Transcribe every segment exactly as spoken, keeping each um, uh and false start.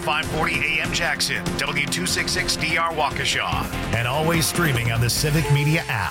five forty A M Jackson, W two sixty-six D R Waukesha, and always streaming on the Civic Media app.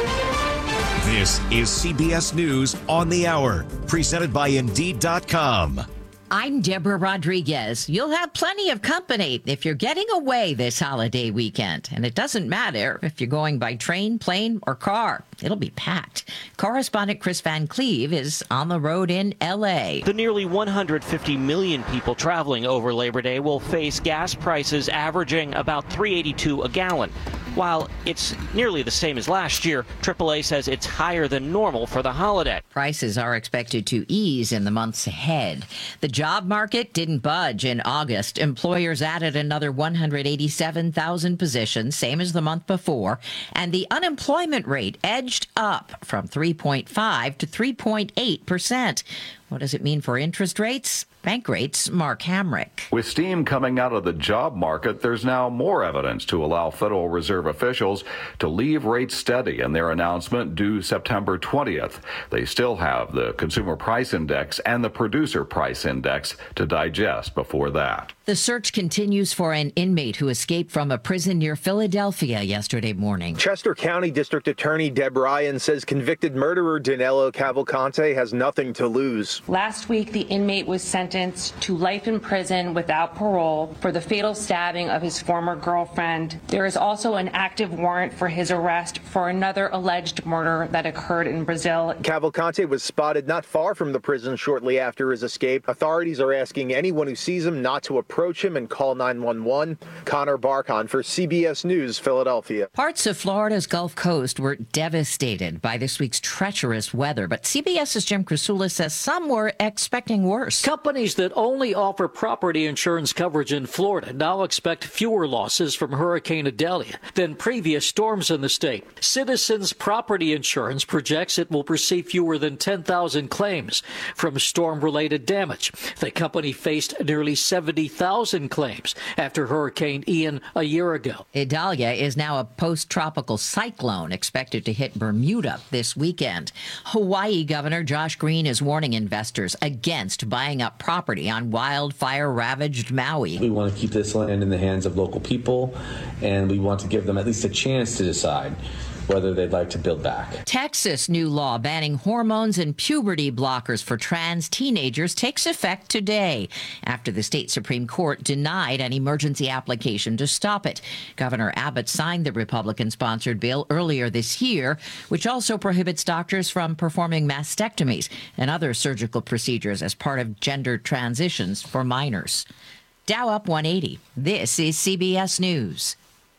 This is C B S News on the Hour, presented by Indeed dot com. I'm Deborah Rodriguez. You'll have plenty of company if you're getting away this holiday weekend. And it doesn't matter if you're going by train, plane, or car. It'll be packed. Correspondent Chris Van Cleve is on the road in L A. The nearly one hundred fifty million people traveling over Labor Day will face gas prices averaging about three dollars and eighty-two cents a gallon. While it's nearly the same as last year, triple A says it's higher than normal for the holiday. Prices are expected to ease in the months ahead. The job market didn't budge in August. Employers added another one hundred eighty-seven thousand positions, same as the month before, and the unemployment rate edged up from three point five to three point eight percent. What does it mean for interest rates? Bank rates, Mark Hamrick. With steam coming out of the job market, there's now more evidence to allow Federal Reserve officials to leave rates steady in their announcement due September twentieth. They still have the Consumer Price Index and the Producer Price Index to digest before that. The search continues for an inmate who escaped from a prison near Philadelphia yesterday morning. Chester County District Attorney Deb Ryan says convicted murderer Danilo Cavalcante has nothing to lose. Last week, the inmate was sentenced to life in prison without parole for the fatal stabbing of his former girlfriend. There is also an active warrant for his arrest for another alleged murder that occurred in Brazil. Cavalcante was spotted not far from the prison shortly after his escape. Authorities are asking anyone who sees him not to approach him and call nine one one. Connor Barkon for C B S News, Philadelphia. Parts of Florida's Gulf Coast were devastated by this week's treacherous weather, but CBS's Jim Krasula says some were expecting worse. Companies that only offer property insurance coverage in Florida now expect fewer losses from Hurricane Idalia than previous storms in the state. Citizens Property Insurance projects it will receive fewer than ten thousand claims from storm-related damage. The company faced nearly seventy thousand claims after Hurricane Ian a year ago. Idalia is now a post-tropical cyclone expected to hit Bermuda this weekend. Hawaii Governor Josh Green is warning investors against buying up property on wildfire-ravaged Maui. We want to keep this land in the hands of local people, and we want to give them at least a chance to decide whether they'd like to build back. Texas new law banning hormones and puberty blockers for trans teenagers takes effect today after the state Supreme Court denied an emergency application to stop it. Governor Abbott signed the Republican-sponsored bill earlier this year, which also prohibits doctors from performing mastectomies and other surgical procedures as part of gender transitions for minors. Dow up one eighty. This is C B S News.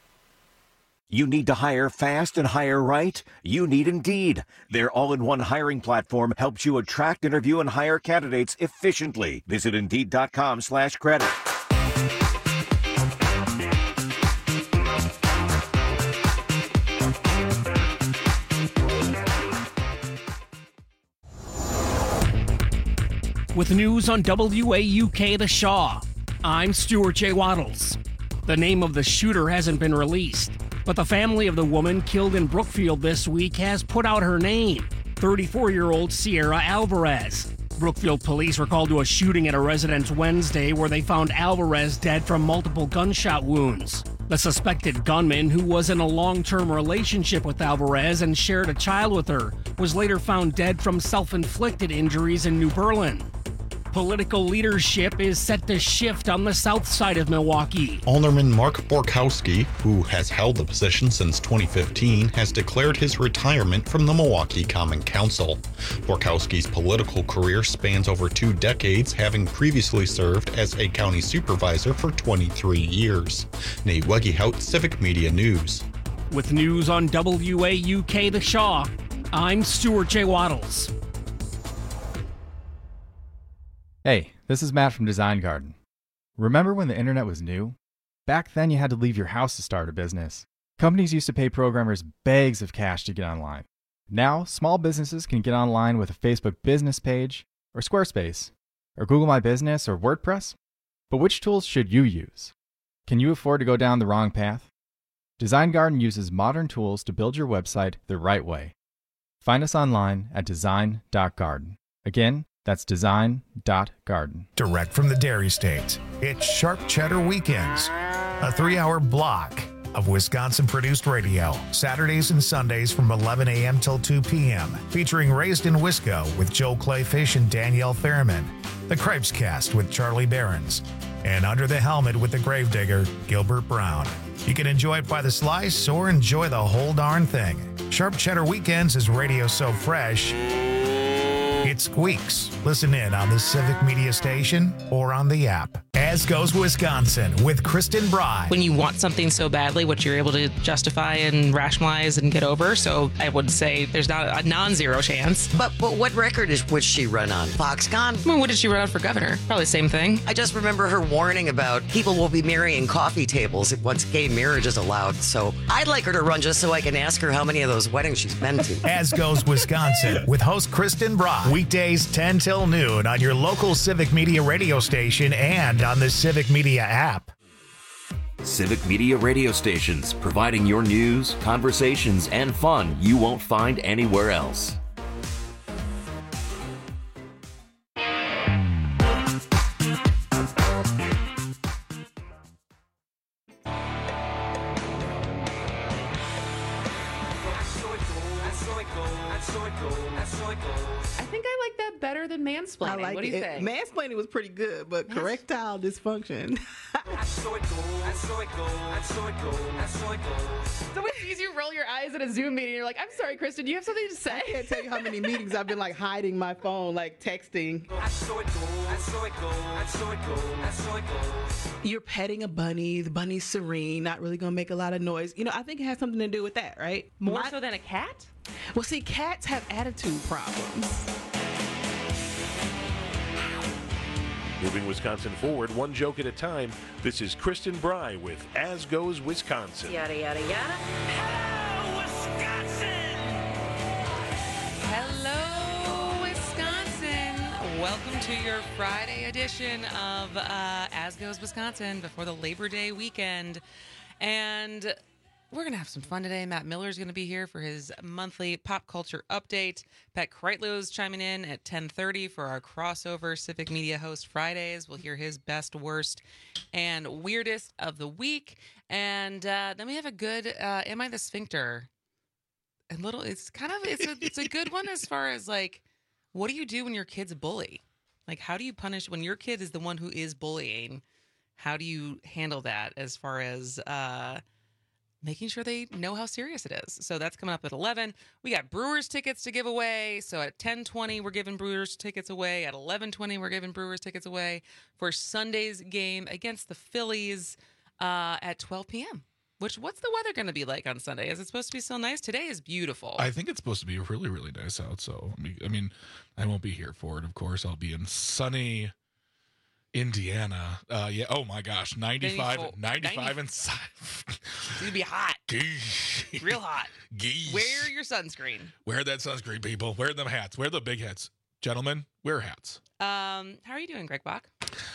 You need to hire fast and hire right? You need Indeed. Their all-in-one hiring platform helps you attract, interview, and hire candidates efficiently. Visit Indeed.com slash credit. With news on W A U K The Shaw, I'm Stuart J. Waddles. The name of the shooter hasn't been released, but the family of the woman killed in Brookfield this week has put out her name, thirty-four-year-old Sierra Alvarez. Brookfield police were called to a shooting at a residence Wednesday where they found Alvarez dead from multiple gunshot wounds. The suspected gunman, who was in a long-term relationship with Alvarez and shared a child with her, was later found dead from self-inflicted injuries in New Berlin. Political leadership is set to shift on the south side of Milwaukee. Alderman Mark Borkowski, who has held the position since twenty fifteen, has declared his retirement from the Milwaukee Common Council. Borkowski's political career spans over two decades, having previously served as a county supervisor for twenty-three years. Nate Wegehout, Civic Media News. With news on W A U K The Shaw, I'm Stuart J. Waddles. Hey, this is Matt from Design Garden. Remember when the internet was new? Back then you had to leave your house to start a business. Companies used to pay programmers bags of cash to get online. Now, small businesses can get online with a Facebook business page, or Squarespace, or Google My Business, or WordPress. But which tools should you use? Can you afford to go down the wrong path? Design Garden uses modern tools to build your website the right way. Find us online at design dot garden. Again, That's design dot garden. Direct from the Dairy State, it's Sharp Cheddar Weekends, a three-hour block of Wisconsin-produced radio, Saturdays and Sundays from eleven a.m. till two p.m., featuring Raised in Wisco with Joe Clayfish and Danielle Fairman, The Cripes Cast with Charlie Behrens, and Under the Helmet with the Gravedigger, Gilbert Brown. You can enjoy it by the slice or enjoy the whole darn thing. Sharp Cheddar Weekends is radio so fresh, it squeaks. Listen in on the Civic Media Station or on the app. As Goes Wisconsin with Kristen Bry. When you want something so badly, what you're able to justify and rationalize and get over. So I would say there's not a non-zero chance. But but what record is would she run on? Foxconn? I mean, what did she run on for governor? Probably the same thing. I just remember her warning about people will be marrying coffee tables once gay marriage is allowed. So I'd like her to run just so I can ask her how many of those weddings she's been to. As Goes Wisconsin with host Kristen Bry. Weekdays ten till noon on your local Civic Media radio station and on the Civic Media app. Civic Media radio stations, providing your news, conversations, and fun you won't find anywhere else. I think I like that better than mansplaining. I like what do you it. think? Mansplaining was pretty good, but Yes. correctile dysfunction. It's always easy to roll your eyes at a Zoom meeting. You're like, I'm sorry, Kristen, do you have something to say? I can't tell you how many meetings I've been like hiding my phone, like texting. You're petting a bunny. The bunny's serene, not really gonna make a lot of noise. You know, I think it has something to do with that, right? More My- so than a cat? Well, see, cats have attitude problems. Moving Wisconsin forward, one joke at a time. This is Kristen Bry with As Goes Wisconsin. Yada, yada, yada. Hello, Wisconsin. Welcome to your Friday edition of uh, As Goes Wisconsin before the Labor Day weekend. And we're going to have some fun today. Matt Miller's going to be here for his monthly pop culture update. Pat Kreitlow's chiming in at ten thirty for our crossover Civic Media Host Fridays. We'll hear his best, worst, and weirdest of the week. And uh, then we have a good uh, Am I the Sphincter? A little, it's kind of, it's a, it's a good one as far as like, what do you do when your kid's a bully? Like, how do you punish when your kid is the one who is bullying? How do you handle that as far as uh, making sure they know how serious it is? So that's coming up at eleven. We got Brewers tickets to give away. So at ten twenty, we're giving Brewers tickets away. At eleven twenty, we're giving Brewers tickets away for Sunday's game against the Phillies uh, at twelve p.m. Which, what's the weather going to be like on Sunday? Is it supposed to be so nice? Today is beautiful. I think it's supposed to be really, really nice out. So, I mean, I mean, I won't be here for it, of course. I'll be in sunny Indiana. Uh, yeah. Oh, my gosh. ninety-five, ninety-five inside. It's going to be hot. Real hot. Geese. Wear your sunscreen. Wear that sunscreen, people. Wear them hats. Wear the big hats. Gentlemen, wear hats. Um, how are you doing, Greg Bach?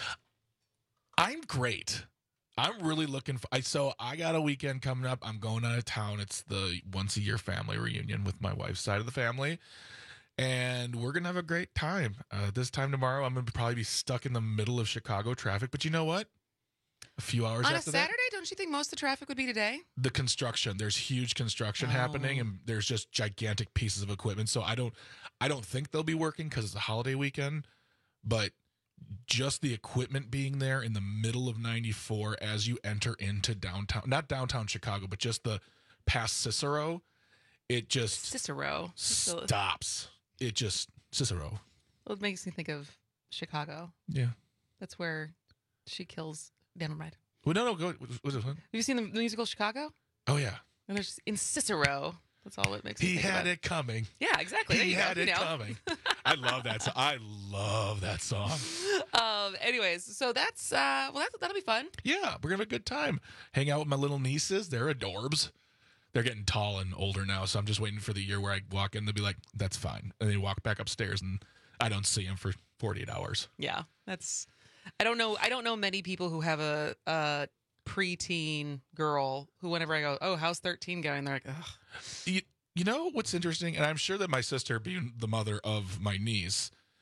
I'm great. I'm really looking for. I so I got a weekend coming up. I'm going out of town. It's the once a year family reunion with my wife's side of the family, and we're gonna have a great time. Uh, this time tomorrow, I'm gonna probably be stuck in the middle of Chicago traffic. But you know what? A few hours On a after Saturday, that, don't you think most of the traffic would be today? the construction. There's huge construction Oh. happening, and there's just gigantic pieces of equipment. So I don't, I don't think they'll be working because it's a holiday weekend, but just the equipment being there in the middle of ninety-four as you enter into downtown, not downtown Chicago, but just the past Cicero, it just Cicero stops. It just Cicero. Well, it makes me think of Chicago. Yeah. That's where she kills. Never mind. Well, no, no, go. What was it? Have you seen the musical Chicago? Oh yeah. And there's in Cicero. That's all it makes me He think had about. it coming. Yeah, exactly. There He you go. had You it know. coming. I love that. So I love that song. Um. Anyways, so that's uh. Well, that's, that'll be fun. Yeah, we're gonna have a good time. Hang out with my little nieces. They're adorbs. They're getting tall and older now, so I'm just waiting for the year where I walk in. They'll be like, "That's fine," and they walk back upstairs, and I don't see them for forty-eight hours. Yeah, that's. I don't know. I don't know many people who have a a preteen girl who, whenever I go, "Oh, how's thirteen going?" They're like, "Ugh." You, you know what's interesting, and I'm sure that my sister, being the mother of my niece,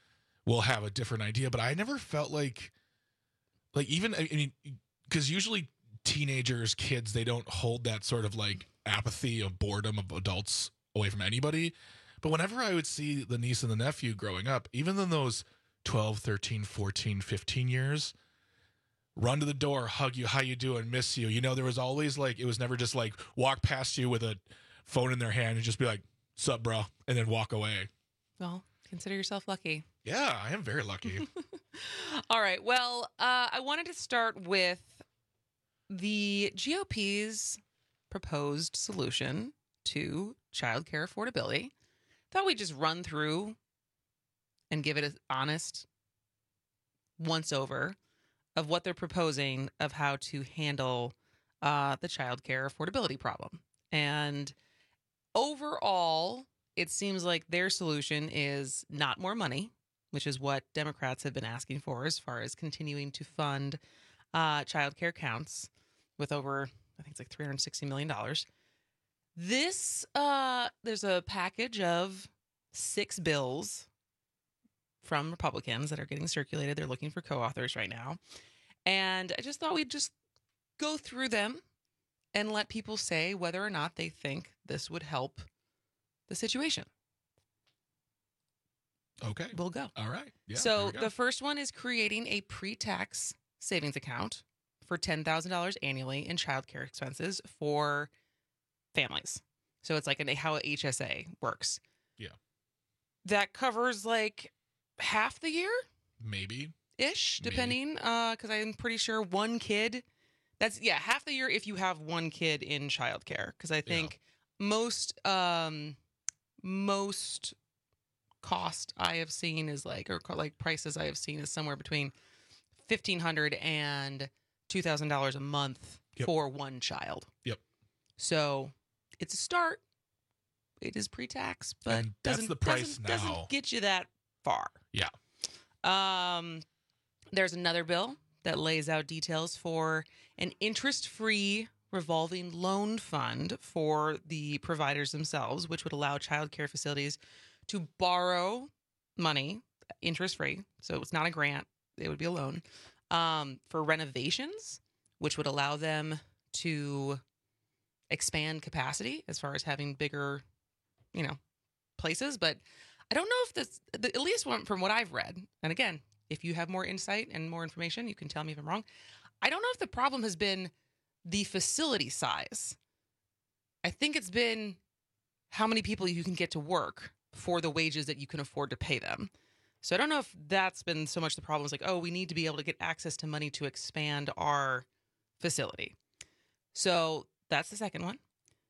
will have a different idea. But I never felt like, like even, I mean, because usually teenagers, kids, they don't hold that sort of like apathy of boredom of adults away from anybody. But whenever I would see the niece and the nephew growing up, even in those twelve, thirteen, fourteen, fifteen years, run to the door, hug you, how you doing, miss you. You know, there was always like, it was never just like walk past you with a phone in their hand and just be like, sup, bro, and then walk away. Well, consider yourself lucky. Yeah, I am very lucky. All right. Well, uh, I wanted to start with the G O P's proposed solution to childcare affordability. Thought we'd just run through and give it an honest once over of what they're proposing of how to handle uh, the childcare affordability problem. And overall, it seems like their solution is not more money, which is what Democrats have been asking for as far as continuing to fund uh, childcare counts with over, I think it's like three hundred sixty million dollars. This, uh, there's a package of six bills from Republicans that are getting circulated. They're looking for co-authors right now. And I just thought we'd just go through them and let people say whether or not they think this would help the situation. Okay. We'll go. All right. Yeah, so the first one is creating a pre-tax savings account for ten thousand dollars annually in childcare expenses for families. So it's like an, how H S A works. Yeah. That covers like half the year? Maybe. Ish, depending. Uh, because I'm pretty sure one kid, that's, yeah, half the year if you have one kid in childcare. Because I think yeah. most, um, most cost I have seen is like, or like prices I have seen is somewhere between fifteen hundred dollars and two thousand dollars a month yep. for one child. Yep. So it's a start. It is pre-tax, but and that's doesn't, the price doesn't, now. doesn't get you that far. Yeah. Um, there's another bill that lays out details for an interest-free revolving loan fund for the providers themselves, which would allow child care facilities to borrow money interest-free. So it's not a grant. It would be a loan um, for renovations, which would allow them to expand capacity as far as having bigger, you know, places. But I don't know if this, the, at least from what I've read, and again, if you have more insight and more information, you can tell me if I'm wrong. I don't know if the problem has been the facility size. I think it's been how many people you can get to work for the wages that you can afford to pay them. So I don't know if that's been so much the problem. It's like, oh, we need to be able to get access to money to expand our facility. So that's the second one.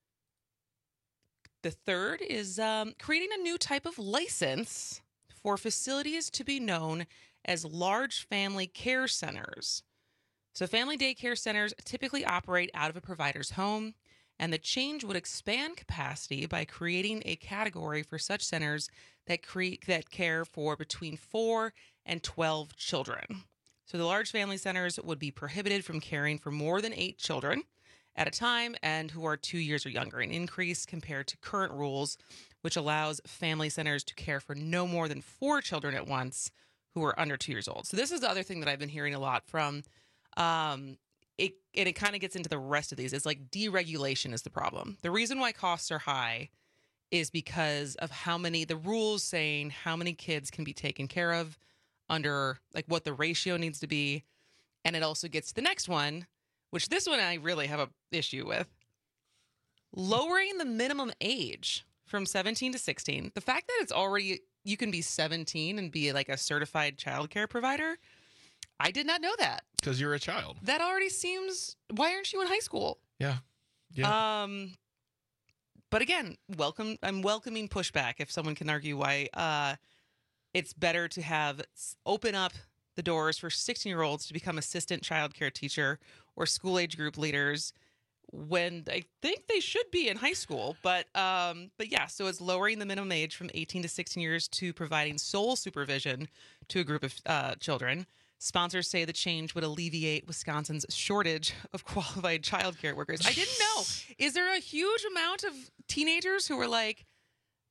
The third is um, creating a new type of license for facilities to be known as large family care centers. So family daycare centers typically operate out of a provider's home, and the change would expand capacity by creating a category for such centers that create that care for between four and twelve children. So the large family centers would be prohibited from caring for more than eight children at a time and who are two years or younger, an increase compared to current rules, which allows family centers to care for no more than four children at once who are under two years old. So this is the other thing that I've been hearing a lot from. Um, it and it kind of gets into the rest of these. It's like deregulation is the problem. The reason why costs are high is because of how many, the rules saying how many kids can be taken care of under, like what the ratio needs to be. And it also gets to the next one, which this one I really have a issue with. Lowering the minimum age from seventeen to sixteen. The fact that it's already, you can be seventeen and be like a certified childcare provider, I did not know that. Because you're a child. That already seems, why aren't you in high school? Yeah. Yeah. Um, but again, welcome. I'm welcoming pushback if someone can argue why uh, it's better to have open up the doors for sixteen-year-olds to become assistant childcare teacher or school-age group leaders when I think they should be in high school. But um, but yeah, so it's lowering the minimum age from eighteen to sixteen years to providing sole supervision to a group of uh, children. Sponsors say the change would alleviate Wisconsin's shortage of qualified childcare workers. I didn't know. Is there a huge amount of teenagers who are like,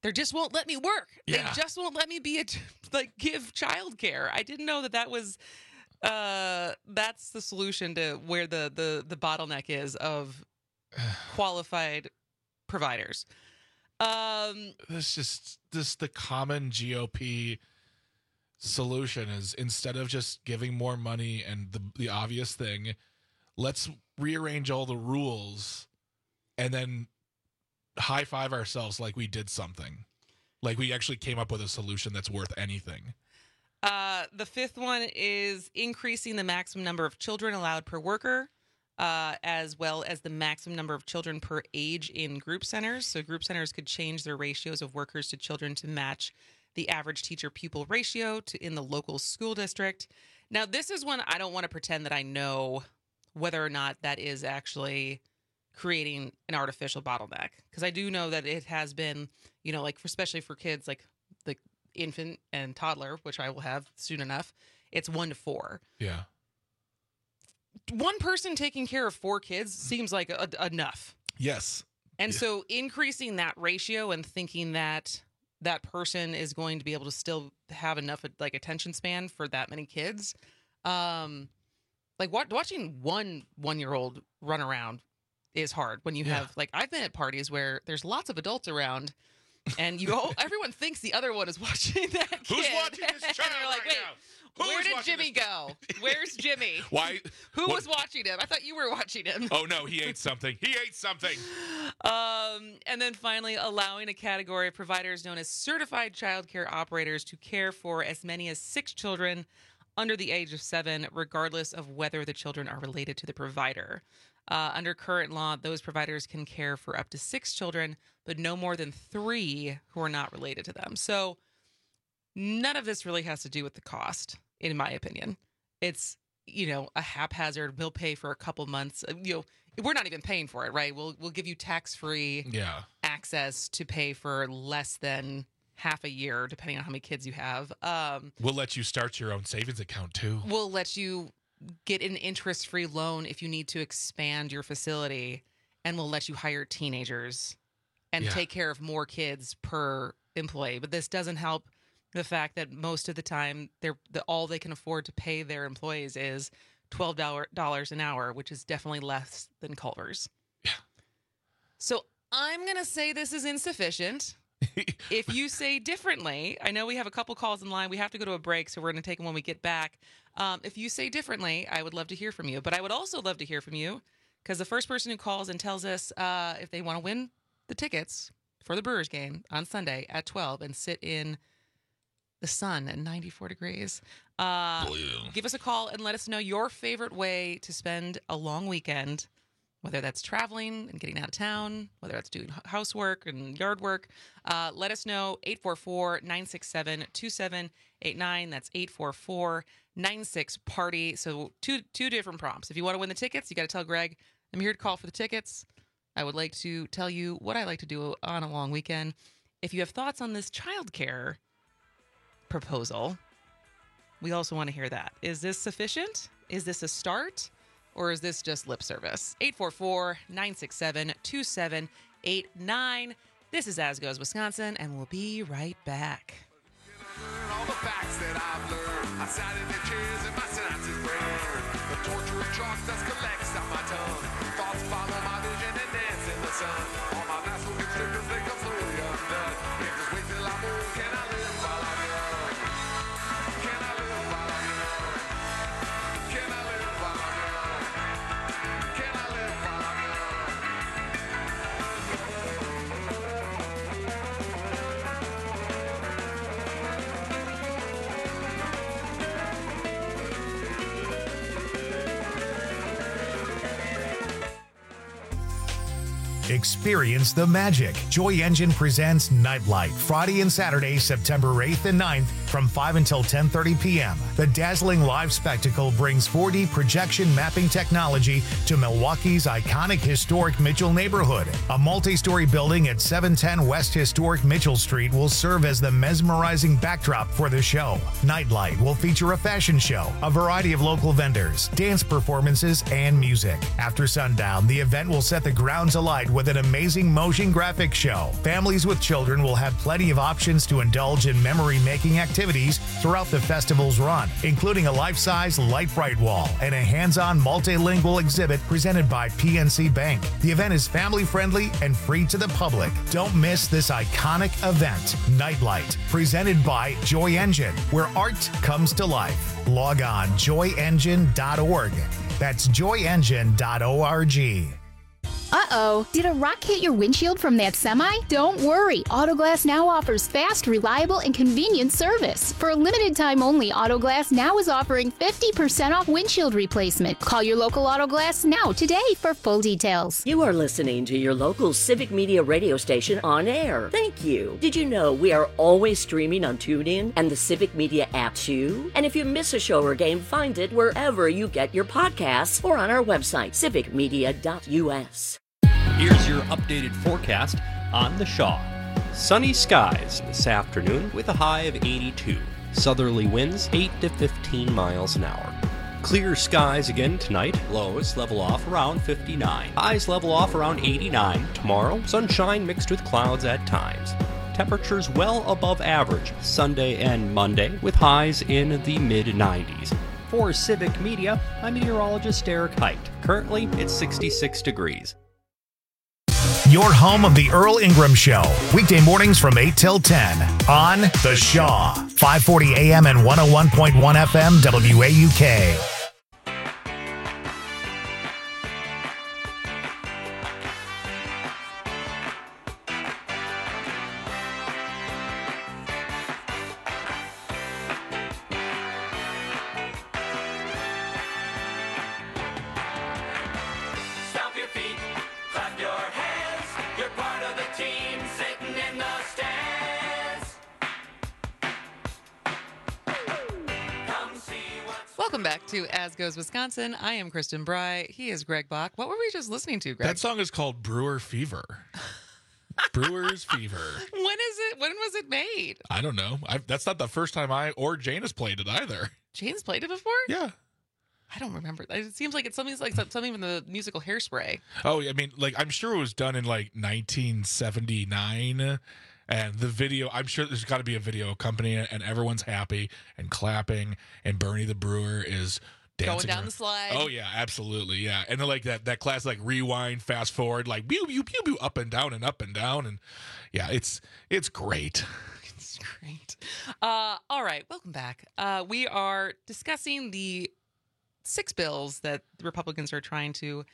They just won't let me work. Yeah. They just won't let me be a t- like give childcare. I didn't know that that was uh, that's the solution to where the the the bottleneck is of qualified providers. Um, This just this the common G O P solution is, instead of just giving more money and the the obvious thing, let's rearrange all the rules and then high five ourselves like we did something, like we actually came up with a solution that's worth anything. Uh, the fifth one is increasing the maximum number of children allowed per worker, uh, as well as the maximum number of children per age in group centers. So group centers could change their ratios of workers to children to match the average teacher-pupil ratio to in the local school district. Now, this is one I don't want to pretend that I know whether or not that is actually creating an artificial bottleneck, because I do know that it has been, you know, like for, especially for kids like the infant and toddler, which I will have soon enough, it's one to four. Yeah. One person taking care of four kids seems like a, a, enough. Yes. And Yeah. so increasing that ratio and thinking that that person is going to be able to still have enough like attention span for that many kids. Um, like what, watching one one-year-old run around is hard when you Yeah. have, like, I've been at parties where there's lots of adults around and you all, everyone thinks the other one is watching that kid. Who's watching this And child you're like, right wait, now? where Who's did watching Jimmy this- go? Where's Jimmy? Why? Who what- was watching him? I thought you were watching him. Oh no, he ate something. He ate something. Um, and then finally, allowing a category of providers known as certified child care operators to care for as many as six children under the age of seven, regardless of whether the children are related to the provider. Uh, under current law, those providers can care for up to six children, but no more than three who are not related to them. So none of this really has to do with the cost, in my opinion. It's, you know, a haphazard, we'll pay for a couple months. uh, You know, we're not even paying for it, right? We'll we'll give you tax-free Yeah. access to pay for less than half a year, depending on how many kids you have. Um, We'll let you start your own savings account too. we'll let you get an interest-free loan if you need to expand your facility, and we'll let you hire teenagers and Yeah. take care of more kids per employee. But this doesn't help the fact that most of the time, they're the, all they can afford to pay their employees is twelve dollars an hour, which is definitely less than Culver's. Yeah. So I'm going to say this is insufficient. If you say differently, I know we have a couple calls in line. We have to go to a break, so we're going to take them when we get back. Um, if you say differently, I would love to hear from you. But I would also love to hear from you, because the first person who calls and tells us uh, if they want to win the tickets for the Brewers game on Sunday at twelve and sit in the sun at ninety-four degrees, uh, give us a call and let us know your favorite way to spend a long weekend, whether that's traveling and getting out of town, whether that's doing h- housework and yard work. Uh, let us know, eight four four, nine six seven, two seven eight nine. That's eight four four, nine six, party. So two two different prompts. If you want to win the tickets, you got to tell Greg, I'm here to call for the tickets. I would like to tell you what I like to do on a long weekend. If you have thoughts on this childcare proposal, we also want to hear that. Is this sufficient? Is this a start? Or is this just lip service? eight four four, nine six seven, two seven eight nine. This is As Goes Wisconsin, and we'll be right back. All the facts that I've learned. I sat in the chairs and my synapses burned. The torturing chalk dust collects on my tongue. Thoughts follow my vision and dance in the sun. All my massive constrictors, they come slowly undone. Can't just wait till I'm old. Can I live while I'm young? Can I live while I'm young? Can I live while I'm young? Can I live while I'm young? Experience the magic. Joy Engine presents Nightlight, Friday and Saturday, September eighth and ninth from five until ten thirty p.m. The dazzling live spectacle brings four D projection mapping technology to Milwaukee's iconic historic Mitchell neighborhood. A multi-story building at seven ten West Historic Mitchell Street will serve as the mesmerizing backdrop for the show. Nightlight will feature a fashion show, a variety of local vendors, dance performances, and music. After sundown, the event will set the grounds alight with an amazing motion graphics show. Families with children will have plenty of options to indulge in memory-making activities throughout the festival's run, including a life-size light bright wall and a hands-on multilingual exhibit presented by P N C Bank. The event is family-friendly and free to the public. Don't miss this iconic event, Nightlight, presented by Joy Engine, where art comes to life. Log on joy engine dot org. That's joy engine dot org. Uh-oh, did a rock hit your windshield from that semi? Don't worry, Autoglass Now offers fast, reliable, and convenient service. For a limited time only, Autoglass Now is offering fifty percent off windshield replacement. Call your local Autoglass Now today for full details. You are listening to your local Civic Media radio station on air. Thank you. Did you know we are always streaming on TuneIn and the Civic Media app too? And if you miss a show or game, find it wherever you get your podcasts or on our website, civic media dot u s. Here's your updated forecast on the Shaw. Sunny skies this afternoon with a high of eighty-two. Southerly winds eight to fifteen miles an hour. Clear skies again tonight. Lows level off around fifty-nine. Highs level off around eighty-nine. Tomorrow, sunshine mixed with clouds at times. Temperatures well above average Sunday and Monday with highs in the mid nineties. For Civic Media, I'm meteorologist Derek Height. Currently, it's sixty-six degrees. Your home of the Earl Ingram Show, weekday mornings from eight till ten on The Shaw, five forty A M and one oh one point one F M W A U K. Welcome back to As Goes Wisconsin. I am Kristen Bry. He is Greg Bach. What were we just listening to, Greg? That song is called Brewer Fever. Brewer's Fever. When is it? When was it made? I don't know. I've, that's not the first time I or Jane has played it either. Jane's played it before? Yeah. I don't remember. It seems like it's something like something from the musical Hairspray. Oh, I mean, like I'm sure it was done in like nineteen seventy-nine. And the video, I'm sure there's got to be a video accompanying it, and everyone's happy and clapping, and Bernie the Brewer is dancing going down around. the slide. Oh yeah, absolutely, yeah. And then like that that class like rewind, fast forward, like pew pew pew pew, up and down and up and down, and yeah, it's it's great. It's great. Uh, all right, welcome back. Uh, we are discussing the six bills that the Republicans are trying to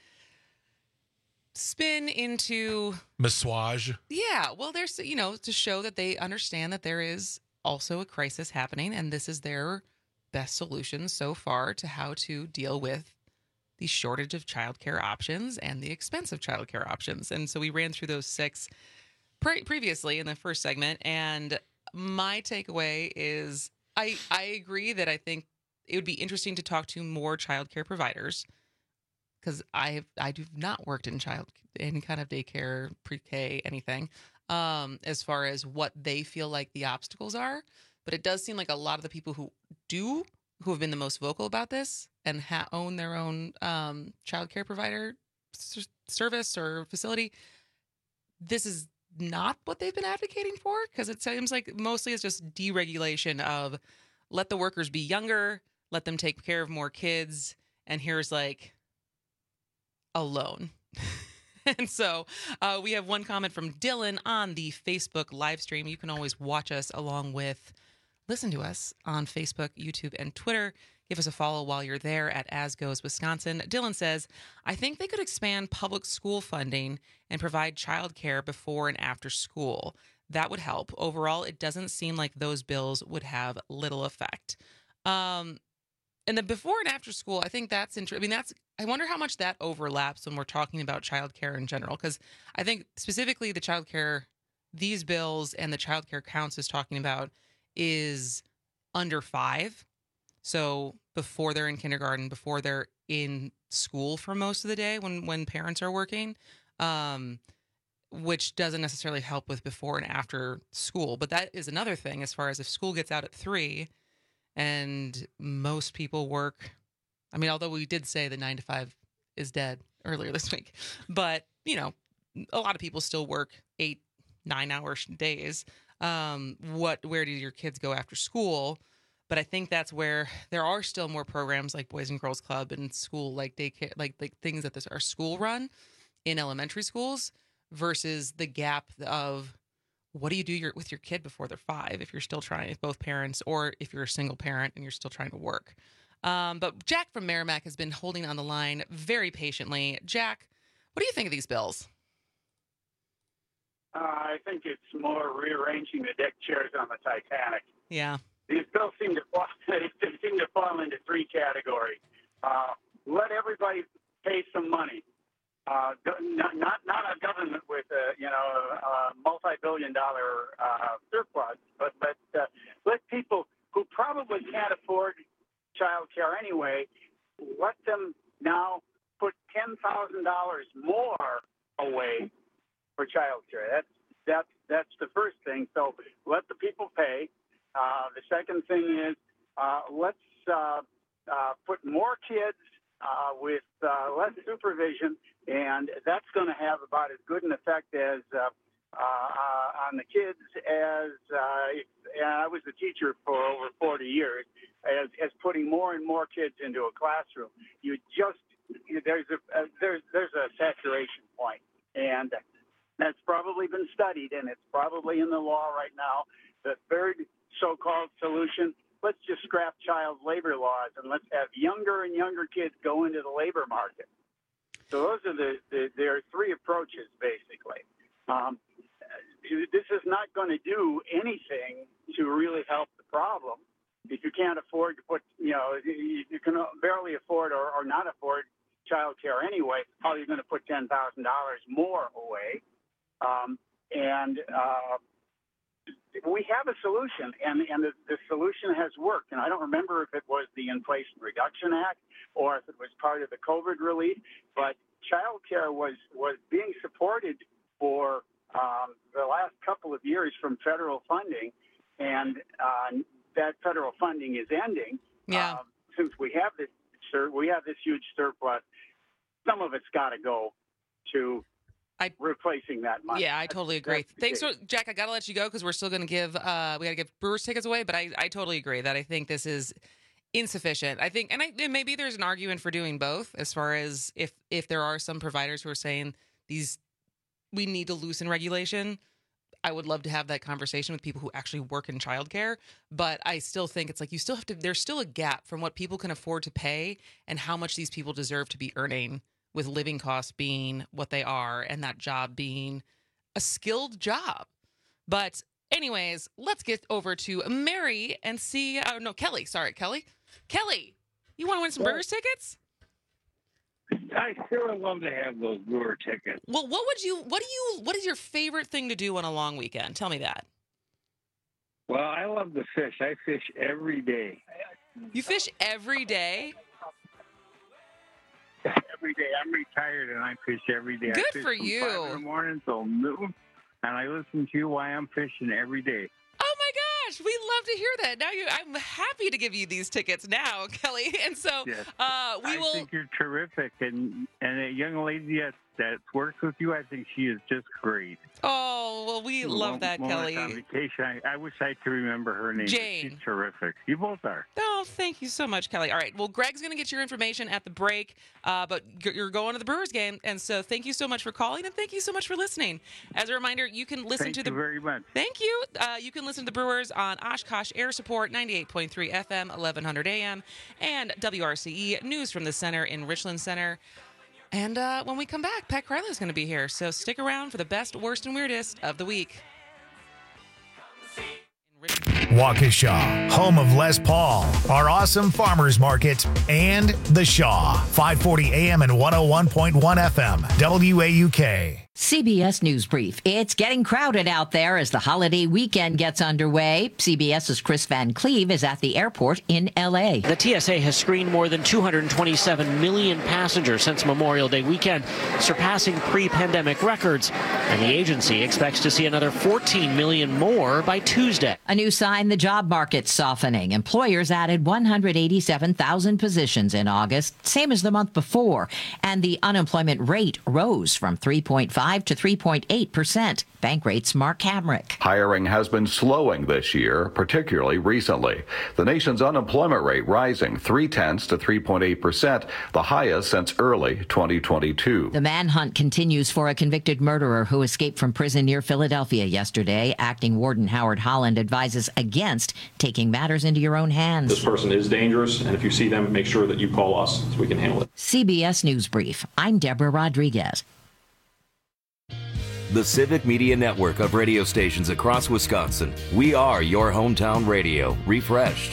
spin into massage. Yeah, well, there's, you know, to show that they understand that there is also a crisis happening, and this is their best solution so far to how to deal with the shortage of childcare options and the expense of childcare options. And so we ran through those six pre- previously in the first segment, and my takeaway is I I agree that I think it would be interesting to talk to more childcare providers, because I have I do not worked in child any kind of daycare, pre-K, anything, um, as far as what they feel like the obstacles are. But it does seem like a lot of the people who do, who have been the most vocal about this and ha- own their own um, childcare provider s- service or facility, this is not what they've been advocating for, because it seems like mostly it's just deregulation of let the workers be younger, let them take care of more kids, and here's like a loan. And so uh, we have one comment from Dylan on the Facebook live stream. You can always watch us along with listen to us on Facebook, YouTube, and Twitter. Give us a follow while you're there at As Goes Wisconsin. Dylan says, I think they could expand public school funding and provide childcare before and after school. That would help. Overall, it doesn't seem like those bills would have little effect. Um, and the before and after school, I think that's interesting. I mean, that's, I wonder how much that overlaps when we're talking about childcare in general, because I think specifically the childcare, these bills and the childcare counts is talking about is under five. So before they're in kindergarten, before they're in school for most of the day when, when parents are working, um, which doesn't necessarily help with before and after school. But that is another thing as far as if school gets out at three and most people work. I mean, although we did say the nine to five is dead earlier this week, but, you know, a lot of people still work eight, nine hour days. Um, what, where do your kids go after school? But I think that's where there are still more programs like Boys and Girls Club and school, like daycare, like like things that this are school run in elementary schools versus the gap of what do you do your, with your kid before they're five if you're still trying, if both parents, or if you're a single parent and you're still trying to work. Um, but Jack from Merrimack has been holding on the line very patiently. Jack, what do you think of these bills? Uh, I think it's more rearranging the deck chairs on the Titanic. Yeah. These bills seem to fall, they seem to fall into three categories. Uh, let everybody pay some money. Uh, not, not not a government with a you know a multi-billion dollar uh, surplus, but let uh, let people who probably can't afford child care anyway, let them now put ten thousand dollars more away for child care. That's that's that's the first thing. So let the people pay. Uh, the second thing is uh, let's uh, uh, put more kids uh, with uh, less supervision, and that's going to have about as good an effect as uh, uh, on the kids as uh, if, and I was a teacher for over forty years, as, as putting more and more kids into a classroom. You just there's a, a there's there's a saturation point, and that's probably been studied, and it's probably in the law right now. The third so-called solution, let's just scrap child labor laws and let's have younger and younger kids go into the labor market. So those are the, the there are three approaches, basically. Um, this is not going to do anything to really help the problem. If you can't afford to put, you know, you can barely afford or, or not afford child care anyway, how are you going to put ten thousand dollars more away? Um, and uh, we have a solution, and, and the, the solution has worked. And I don't remember if it was the Inflation Reduction Act or if it was part of the COVID relief, but child care was, was being supported for um, the last couple of years from federal funding, and uh, that federal funding is ending. Yeah. Um, since we have this, sir, we have this huge surplus, some of it's got to go to I, replacing that money. Yeah, I totally agree. That's Thanks, for, Jack. I got to let you go because we're still going to give, uh, we got to give Brewers tickets away, but I, I totally agree that I think this is insufficient. I think, and, I, and maybe there's an argument for doing both as far as if, if there are some providers who are saying these, we need to loosen regulation. I would love to have that conversation with people who actually work in childcare, but I still think it's like you still have to, there's still a gap from what people can afford to pay and how much these people deserve to be earning, with living costs being what they are and that job being a skilled job. But anyways, let's get over to Mary and see, oh no, Kelly, sorry, Kelly. Kelly, you want to win some Yeah. Brewers tickets? I sure would love to have those Brewer tickets. Well, what would you, what do you, what is your favorite thing to do on a long weekend? Tell me that. Well, I love to fish. I fish every day. You fish every day? Every day. I'm retired and I fish every day. Good I fish for from you. five in the morning till noon, and I listen to you while I'm fishing every day. Oh my gosh, we love to hear that. Now you, I'm happy to give you these tickets now, Kelly. And so Yes. uh, we I will. think you're terrific, and and a young lady that that works with you, I think she is just great. Oh well, we love Won't- that, won't Kelly. On vacation, I, I wish I could remember her name. but Jane. She's terrific. You both are. Oh, thank you so much, Kelly. All right. Well, Greg's going to get your information at the break, uh, but g- you're going to the Brewers game. And so thank you so much for calling, and thank you so much for listening. As a reminder, you can listen Thank to you the very much. Thank you. Uh, you can listen to the Brewers on Oshkosh Air Support, ninety-eight point three F M, eleven hundred A M, and W R C E News from the Center in Richland Center. And uh, when we come back, Pat Crowley is going to be here. So stick around for the best, worst, and weirdest of the week. Waukesha, home of Les Paul, our awesome farmers market, and The Shaw, five forty A M and one oh one point one F M, W A U K. C B S News Brief. It's getting crowded out there as the holiday weekend gets underway. CBS's Chris Van Cleve is at the airport in L A. The T S A has screened more than two hundred twenty-seven million passengers since Memorial Day weekend, surpassing pre-pandemic records. And the agency expects to see another fourteen million more by Tuesday. A new sign the job market's softening. Employers added one hundred eighty-seven thousand positions in August, same as the month before. And the unemployment rate rose from three point five to three point eight percent. Bankrate's Mark Hamrick. Hiring has been slowing this year, particularly recently. The nation's unemployment rate rising three-tenths to three point eight percent, the highest since early twenty twenty-two. The manhunt continues for a convicted murderer who escaped from prison near Philadelphia yesterday. Acting Warden Howard Holland advises against taking matters into your own hands. This person is dangerous, and if you see them, make sure that you call us so we can handle it. C B S News Brief. I'm Deborah Rodriguez. The Civic Media Network of radio stations across Wisconsin. We are your hometown radio, refreshed.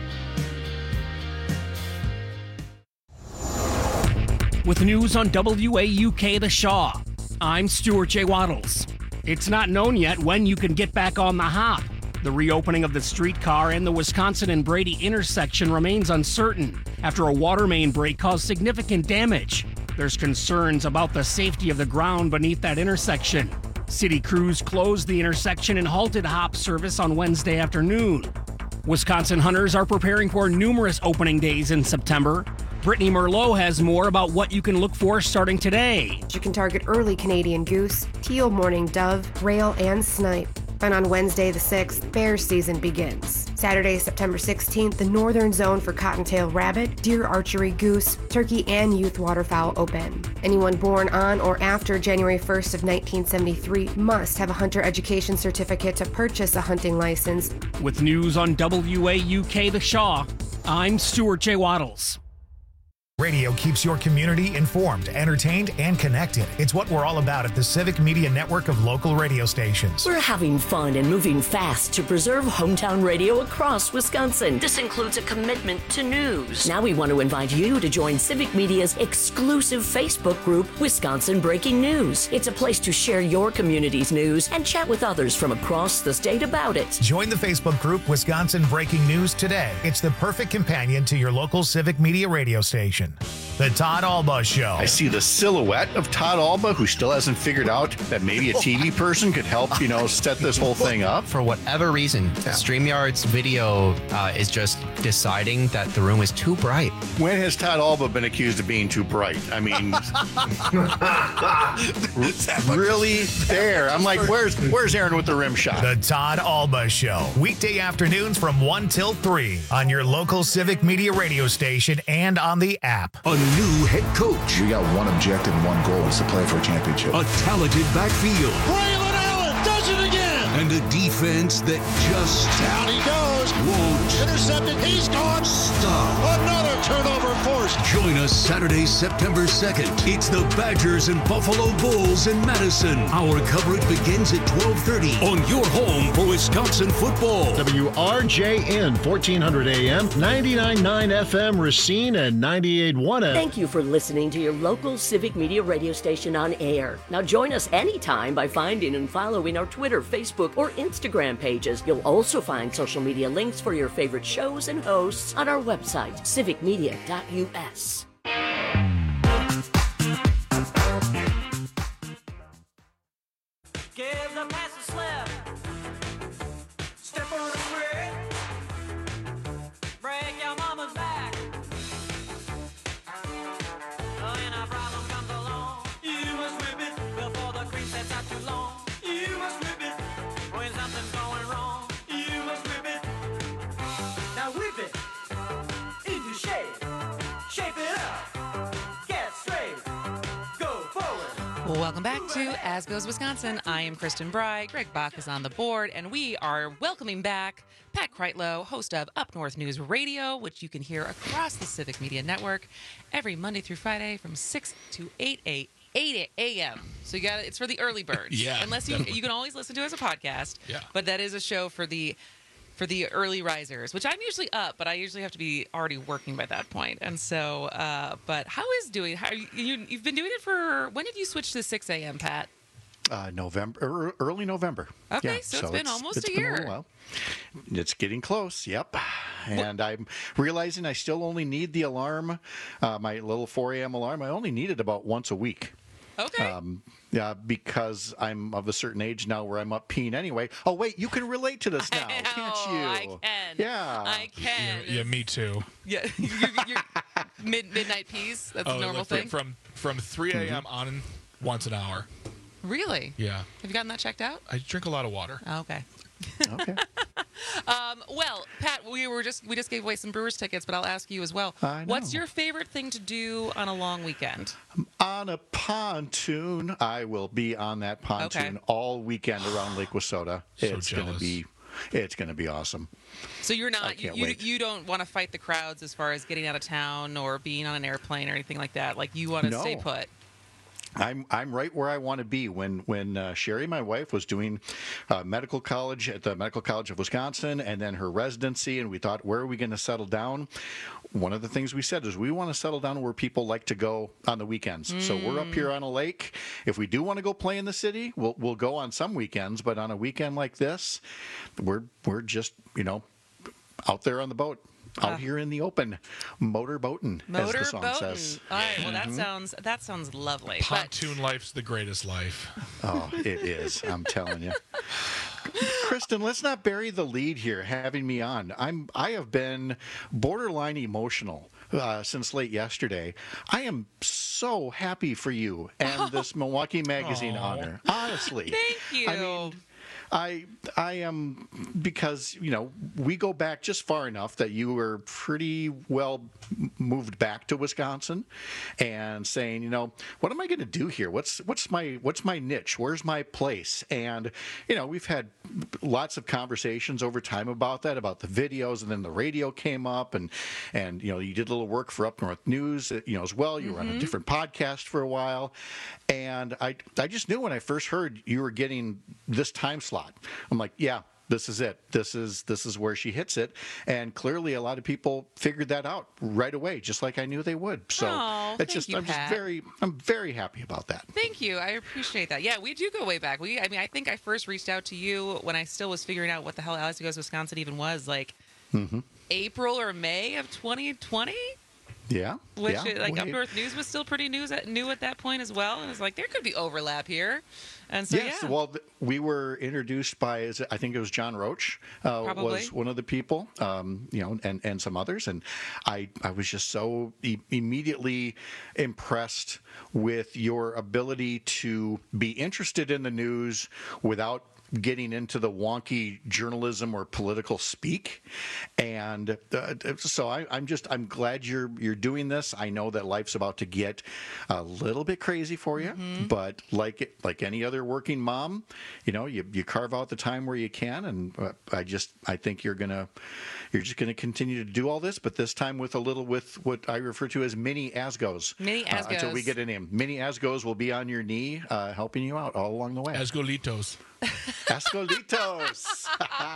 With news on W A U K The Shaw, I'm Stuart J. Waddles. It's not known yet when you can get back on the hop. The reopening of the streetcar and the Wisconsin and Brady intersection remains uncertain after a water main break caused significant damage. There's concerns about the safety of the ground beneath that intersection. City crews closed the intersection and halted hop service on Wednesday afternoon. Wisconsin hunters are preparing for numerous opening days in September. Brittany Merlot has more about what you can look for starting today. You can target early Canadian goose, teal mourning dove, rail, and snipe. And on Wednesday the sixth, bear season begins. Saturday, September sixteenth, the northern zone for cottontail rabbit, deer archery, goose, turkey, and youth waterfowl open. Anyone born on or after January first of nineteen seventy-three must have a hunter education certificate to purchase a hunting license. With news on W A U K The Shaw, I'm Stuart J. Waddles. Radio keeps your community informed, entertained, and connected. It's what we're all about at the Civic Media Network of local radio stations. We're having fun and moving fast to preserve hometown radio across Wisconsin. This includes a commitment to news. Now we want to invite you to join Civic Media's exclusive Facebook group, Wisconsin Breaking News. It's a place to share your community's news and chat with others from across the state about it. Join the Facebook group Wisconsin Breaking News today. It's the perfect companion to your local Civic Media radio station. The Todd Alba Show. I see the silhouette of Todd Alba, who still hasn't figured out that maybe a T V person could help, you know, set this whole thing up. For whatever reason, yeah. StreamYard's video uh, is just deciding that the room is too bright. When has Todd Alba been accused of being too bright? I mean, really there. I'm like, where's where's Aaron with the rim shot? The Todd Alba Show. Weekday afternoons from one till three on your local Civic Media radio station and on the app. A new head coach. We got one objective and one goal is to play for a championship. A talented backfield. Braylon Allen does it again. And a defense that just down he goes. Won't intercepted. He's gone. Stop. Another turnover forced. Join us Saturday, September second. It's the Badgers and Buffalo Bulls in Madison. Our coverage begins at twelve thirty on your home for Wisconsin football. W R J N fourteen hundred A M, ninety-nine point nine F M Racine, and ninety-eight point one F M. Thank you for listening to your local Civic Media radio station on air. Now join us anytime by finding and following our Twitter, Facebook, or Instagram pages. You'll also find social media links for your favorite shows and hosts on our website, civic media dot U S. Give the pass a slip. Step on the brick. Break your mama's back. When a problem comes along, you must whip it before the cream sets out too long. You must whip it when something's going wrong. You must whip it. Now whip it into shape. Shape it up. Get straight. Go forward. Welcome back to As Goes Wisconsin. I am Kristen Bry. Greg Bach is on the board, and we are welcoming back Pat Kreitlow, host of Up North News Radio, which you can hear across the Civic Media Network every Monday through Friday from six to eight a.m. So you got it. It's for the early birds. Yeah, unless you definitely. you can always listen to it as a podcast. Yeah. But that is a show for the for the early risers, which I'm usually up, but I usually have to be already working by that point. And so, uh, but how is doing? How you, you you've been doing it for? When did you switch to six a.m., Pat? Uh, November, er, early November. Okay, yeah, so it's been almost it's a been year. little while. It's getting close. Yep. And I'm realizing I still only need the alarm, uh, my little four a.m. alarm. I only need it about once a week. Okay. Um, yeah, because I'm of a certain age now where I'm up peeing anyway. Oh wait, you can relate to this now, I know, can't you? I can. Yeah. I can. Yeah, me too. Yeah, you, you're mid midnight peas. That's oh, a normal like from, thing. From from three a.m. on once an hour. Really? Yeah. Have you gotten that checked out? I drink a lot of water. Oh, okay. Okay. um, well, Pat, we were just we just gave away some Brewers tickets, but I'll ask you as well. I know. What's your favorite thing to do on a long weekend? On a pontoon, I will be on that pontoon Okay. all weekend around Lake Wissota. So it's going to jealous. be, it's going to be awesome. So you're I not you can't you, wait. you don't want to fight the crowds as far as getting out of town or being on an airplane or anything like that. Like you want to No. stay put. I'm I'm right where I want to be. When when uh, Sherry, my wife, was doing uh, medical college at the Medical College of Wisconsin, and then her residency, and we thought, where are we going to settle down? One of the things we said is we want to settle down where people like to go on the weekends. So we're up here on a lake. If we do want to go play in the city, we'll we'll go on some weekends. But on a weekend like this, we're we're just you know out there on the boat. Out Uh, here in the open, motor boating, as Motor the song boating. says. All right. Well, that Mhm. sounds that sounds lovely. But Pontoon life's the greatest life. Oh, it is. I'm telling you. Kristen, let's not bury the lead here having me on. I'm I have been borderline emotional uh, since late yesterday. I am so happy for you and this Milwaukee Magazine Aw. honor. Honestly. thank you. I mean, I I am because you know we go back just far enough that you were pretty well m- moved back to Wisconsin, and saying you know what am I going to do here? What's what's my what's my niche? Where's my place? And you know we've had lots of conversations over time about that, about the videos, and then the radio came up, and and you know you did a little work for Up North News, you know as well. You were on a different podcast for a while, and I I just knew when I first heard you were getting this time slot. I'm like, yeah, this is it. This is this is where she hits it. And clearly a lot of people figured that out right away, just like I knew they would. So Aw, it's thank just you, I'm just Pat. very I'm very happy about that. Thank you. I appreciate that. Yeah, we do go way back. We, I mean, I think I first reached out to you when I still was figuring out what the hell As Goes Wisconsin even was, like Mm-hmm. April or May of twenty twenty. Yeah. Which, yeah. is, like, Up Wait. North News was still pretty news at, new at that point as well. And it's like, there could be overlap here. And so, yes, yeah. well, th- we were introduced by, is it- I think it was John Roach, uh, Probably. was one of the people, um, you know, and, and some others, and I, I was just so e- immediately impressed with your ability to be interested in the news without getting into the wonky journalism or political speak, and uh, so I, I'm just I'm glad you're you're doing this. I know that life's about to get a little bit crazy for you, Mm-hmm. but like it, like any other working mom, you know, you you carve out the time where you can, and uh, I just I think you're gonna you're just gonna continue to do all this, but this time with a little with what I refer to as mini Asgos. Mini Uh, until we Asgos. get a name. Mini Asgos will be on your knee, uh, helping you out all along the way. Asgolitos. Ascolitos.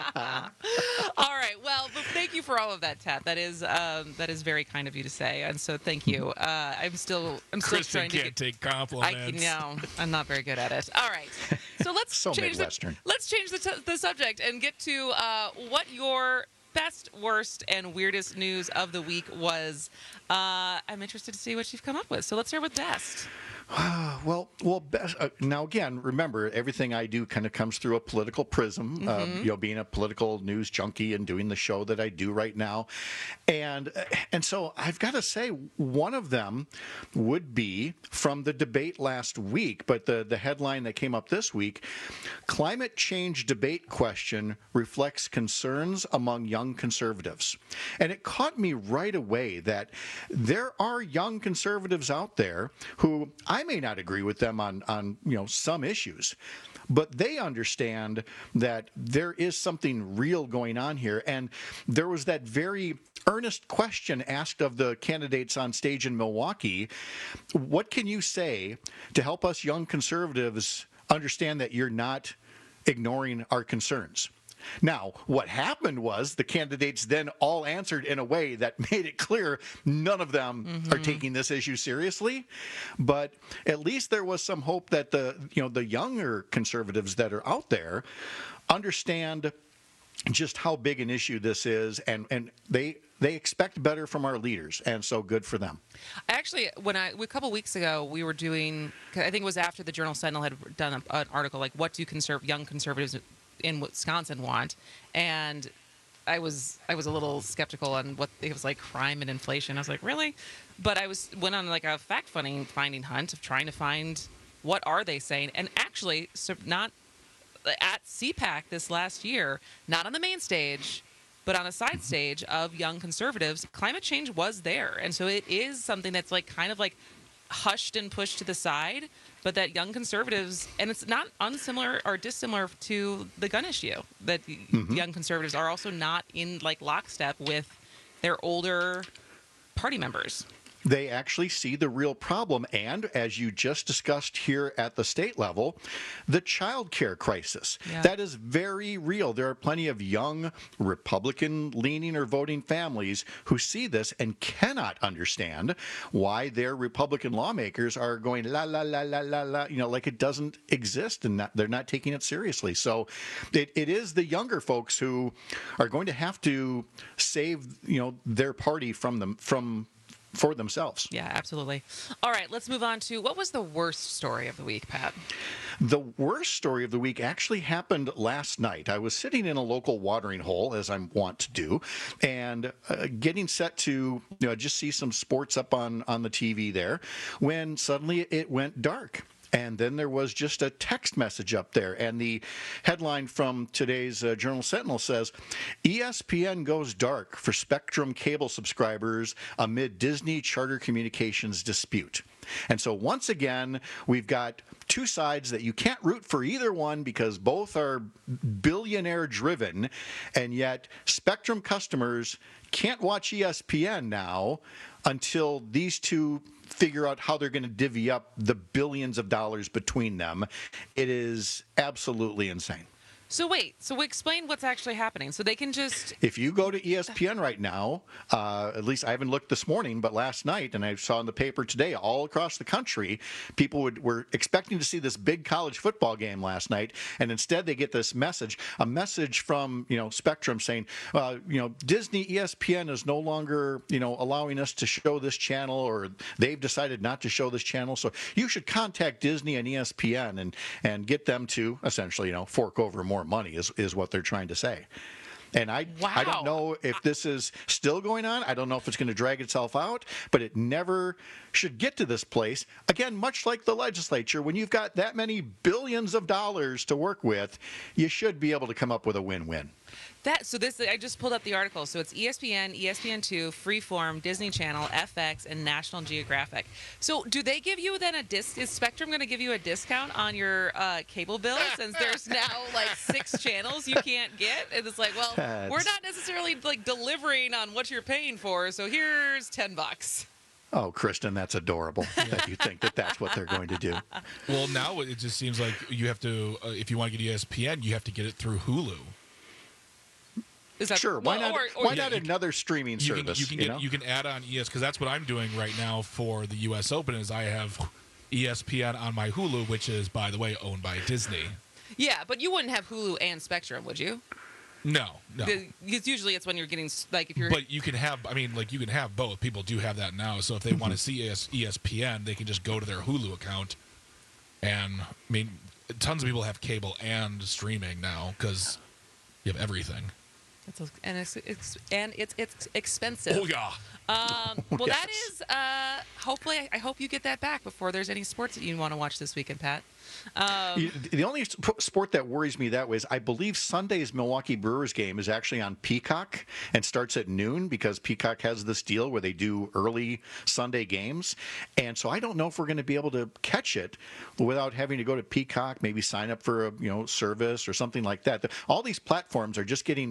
All right. Well, but thank you for all of that, Tat. That is um, that is very kind of you to say, and so thank you. Uh, I'm still I'm still Kristen trying to can't get. take I compliments. no, I'm not very good at it. All right. So let's So change the, Midwestern. let's change the, t- the subject and get to uh, what your best, worst, and weirdest news of the week was. Uh, I'm interested to see what you've come up with. So let's start with best. well, well. Best, uh, now again, remember everything I do kind of comes through a political prism. Uh, Mhm. you know, being a political news junkie and doing the show that I do right now, and uh, and so I've got to say one of them would be from the debate last week, but the the headline that came up this week: climate change debate question reflects concerns among young conservatives, and it caught me right away that there are young conservatives out there who I may not agree with them on, on you know some issues, but they understand that there is something real going on here. And there was that very earnest question asked of the candidates on stage in Milwaukee: what can you say to help us young conservatives understand that you're not ignoring our concerns? Now, what happened was the candidates then all answered in a way that made it clear none of them mm-hmm. are taking this issue seriously. But at least there was some hope that the, you know, the younger conservatives that are out there understand just how big an issue this is, and, and they they expect better from our leaders, and so good for them. Actually, when I a couple weeks ago, we were doing, I think it was after the Journal Sentinel had done a, an article like, what do conserv- young conservatives in Wisconsin want? And I was I was a little skeptical on what it was, like crime and inflation. I was like, really? But I was went on like a fact finding finding hunt of trying to find what are they saying, and actually, so not at C PAC this last year, not on the main stage, but on a side stage of young conservatives, climate change was there. And so it is something that's like kind of like hushed and pushed to the side, but that young conservatives, and it's not unsimilar or dissimilar to the gun issue, that mm-hmm. young conservatives are also not in like lockstep with their older party members. They actually see the real problem, and as you just discussed here at the state level, the child care crisis. Yeah. That is very real. There are plenty of young Republican-leaning or voting families who see this and cannot understand why their Republican lawmakers are going la, la, la, la, la, la, you know, like it doesn't exist, and not, they're not taking it seriously. So it, it is the younger folks who are going to have to save, you know, their party from them, from for themselves. Yeah, absolutely. All right, let's move on to what was the worst story of the week, Pat? The worst story of the week actually happened last night. I was sitting in a local watering hole, as I'm wont to do, and uh, getting set to you know, just see some sports up on, on the T V there, when suddenly it went dark. And then there was just a text message up there. And the headline from today's uh, Journal Sentinel says, E S P N goes dark for Spectrum cable subscribers amid Disney Charter Communications dispute. And so once again, we've got two sides that you can't root for either one because both are billionaire driven. And yet Spectrum customers can't watch E S P N now until these two figure out how they're going to divvy up the billions of dollars between them. It is absolutely insane. So wait, so explain what's actually happening. So they can just... If you go to E S P N right now, uh, at least I haven't looked this morning, but last night, and I saw in the paper today, all across the country, people would, were expecting to see this big college football game last night, and instead they get this message, a message from, you know, Spectrum saying, uh, you know, Disney E S P N is no longer, you know, allowing us to show this channel, or they've decided not to show this channel, so you should contact Disney and E S P N and, and get them to essentially, you know, fork over more money is, is what they're trying to say. And I wow. I don't know if this is still going on. I don't know if it's going to drag itself out, but it never should get to this place. Again, much like the legislature, when you've got that many billions of dollars to work with, you should be able to come up with a win-win. That so this I just pulled up the article. So it's E S P N, E S P N two, Freeform, Disney Channel, F X, and National Geographic. So do they give you then a disc? Is Spectrum going to give you a discount on your uh, cable bill since there's now like six channels you can't get? And it's like, well, That's... we're not necessarily like delivering on what you're paying for. So here's ten bucks. Oh, Kristen, that's adorable that you think that that's what they're going to do. Well, now it just seems like you have to, uh, if you want to get E S P N, you have to get it through Hulu. Is that, sure. Why well, not? Or, or, why yeah, not another streaming you service? Can, you can you get, know? you can add on E S because that's what I'm doing right now for the U S Open. Is I have E S P N on my Hulu, which is, by the way, owned by Disney. Yeah, but you wouldn't have Hulu and Spectrum, would you? No, no. Because usually it's when you're getting like if you're. But you can have. I mean, like you can have both. People do have that now. So if they want to see E S P N, they can just go to their Hulu account. And I mean, tons of people have cable and streaming now because you have everything. It's a, and it's, it's and it's it's expensive. Oh yeah. Um, well, yes. that is. Uh, hopefully, I hope you get that back before there's any sports that you want to watch this weekend, Pat. Um, the only sport that worries me that way is I believe Sunday's Milwaukee Brewers game is actually on Peacock and starts at noon because Peacock has this deal where they do early Sunday games. And so I don't know if we're going to be able to catch it without having to go to Peacock, maybe sign up for a you know service or something like that. All these platforms are just getting odd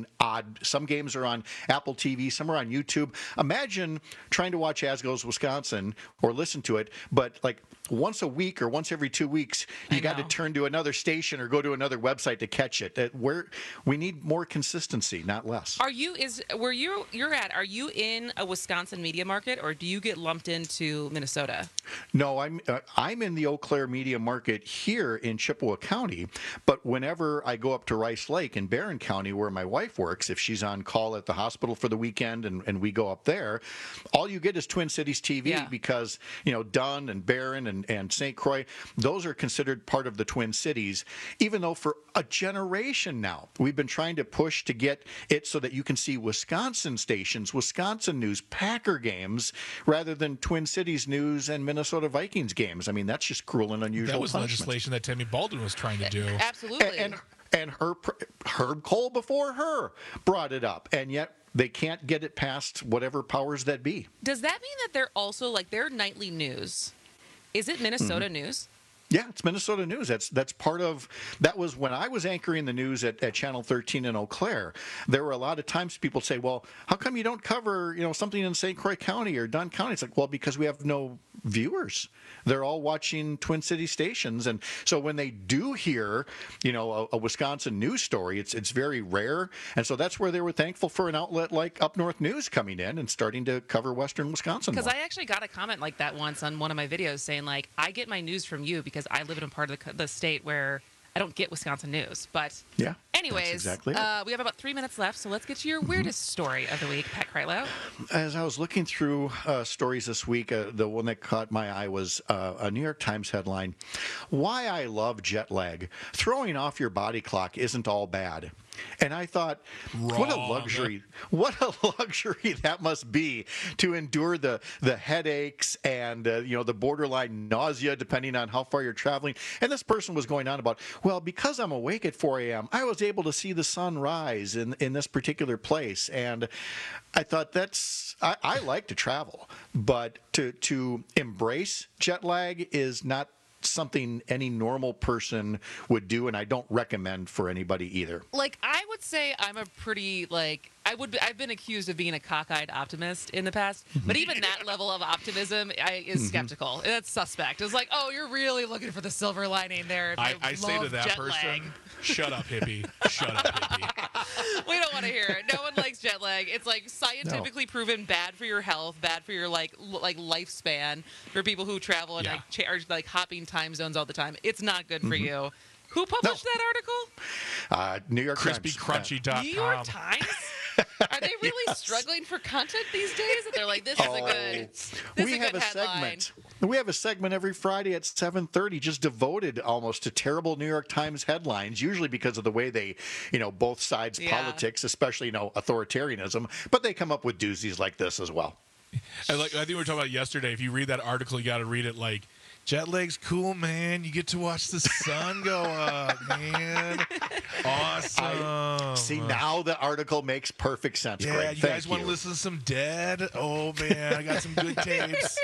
God, some games are on Apple T V, some are on YouTube. Imagine trying to watch As Goes Wisconsin or listen to it, but like once a week or once every two weeks, you got to turn to another station or go to another website to catch it. That where we need more consistency, not less. Are you is where you you're at? Are you in a Wisconsin media market, or do you get lumped into Minnesota? No, I'm uh, I'm in the Eau Claire media market here in Chippewa County. But whenever I go up to Rice Lake in Barron County, where my wife works, if she's on call at the hospital for the weekend and, and we go up there, all you get is Twin Cities T V yeah. because you know Dunn and Barron and and Saint Croix, those are considered part of the Twin Cities, even though for a generation now, we've been trying to push to get it so that you can see Wisconsin stations, Wisconsin news, Packer games, rather than Twin Cities news and Minnesota Vikings games. I mean, that's just cruel and unusual That was punishment. legislation that Tammy Baldwin was trying to do. Absolutely. And, and, and her, Herb Cole before her brought it up, and yet they can't get it past whatever powers that be. Does that mean that they're also, like, their nightly news, is it Minnesota mm-hmm. news? Yeah, it's Minnesota news. That's that's part of, that was when I was anchoring the news at, at Channel thirteen in Eau Claire. There were a lot of times people say, well, how come you don't cover, you know, something in Saint Croix County or Dunn County? It's like, well, because we have no viewers. They're all watching Twin City stations. And so when they do hear, you know, a, a Wisconsin news story, it's it's very rare. And so that's where they were thankful for an outlet like Up North News coming in and starting to cover Western Wisconsin. Because I actually got a comment like that once on one of my videos saying, like, I get my news from you because I live in a part of the, the state where I don't get Wisconsin news. But yeah, anyways, exactly uh, we have about three minutes left, so let's get to your weirdest mm-hmm. story of the week, Pat Kreitlow. As I was looking through uh, stories this week, uh, the one that caught my eye was uh, a New York Times headline, "Why I Love Jet Lag. Throwing off your body clock isn't all bad." And I thought, Wrong. what a luxury, what a luxury that must be to endure the, the headaches and, uh, you know, the borderline nausea, depending on how far you're traveling. And this person was going on about, well, because I'm awake at four a.m., I was able to see the sun rise in, in this particular place. And I thought that's, I, I like to travel, but to, to embrace jet lag is not something any normal person would do, and I don't recommend for anybody either. Like, I would say I'm a pretty, like, I would, I've been accused of being a cockeyed optimist in the past, but even that level of optimism I, is skeptical. Mm-hmm. That's suspect. It's like, oh, you're really looking for the silver lining there. I, I, I say to that person, lag. Shut up, hippie. Shut up, hippie. We don't want to hear it. No one likes jet lag. It's like scientifically no. proven bad for your health, bad for your like l- like lifespan for people who travel and yeah. like, cha- are like hopping time zones all the time. It's not good for mm-hmm. you. Who published no. that article? Uh, New York Crispy Times. Crunchy dot com. New York Times? Are they really yes. struggling for content these days? They're like, this is oh, a good, this we is a have good a headline. segment. We have a segment every Friday at seven thirty, just devoted almost to terrible New York Times headlines. Usually because of the way they, you know, both sides Yeah. politics, especially you know authoritarianism. But they come up with doozies like this as well. And like I think we were talking about yesterday. If you read that article, you got to read it like. Jet lag's cool, man. You get to watch the sun go up, man. Awesome. I, see, now the article makes perfect sense, yeah, Greg. you Thank guys want to listen to some Dead? Oh, man, I got some good tapes.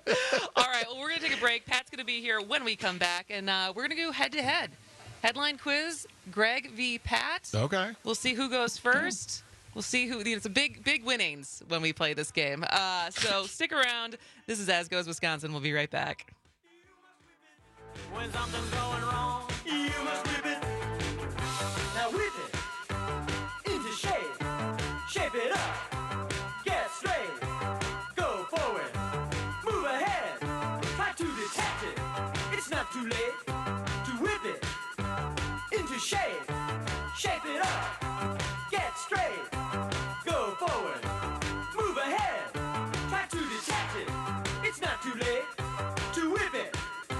All right, well, we're going to take a break. Pat's going to be here when we come back, and uh, we're going to go head-to-head. Headline quiz, Greg v. Pat. Okay. We'll see who goes first. We'll see who. It's a big, big winnings when we play this game. Uh, so stick around. This is As Goes Wisconsin. We'll be right back. When something's going wrong, you must whip it. Now whip it into shape. Shape it up. Get straight. Go forward. Move ahead. Try to detach it. It's not too late to whip it into shape. Shape it up. Get straight. Go forward. Move ahead. Try to detach it. It's not too late to whip it.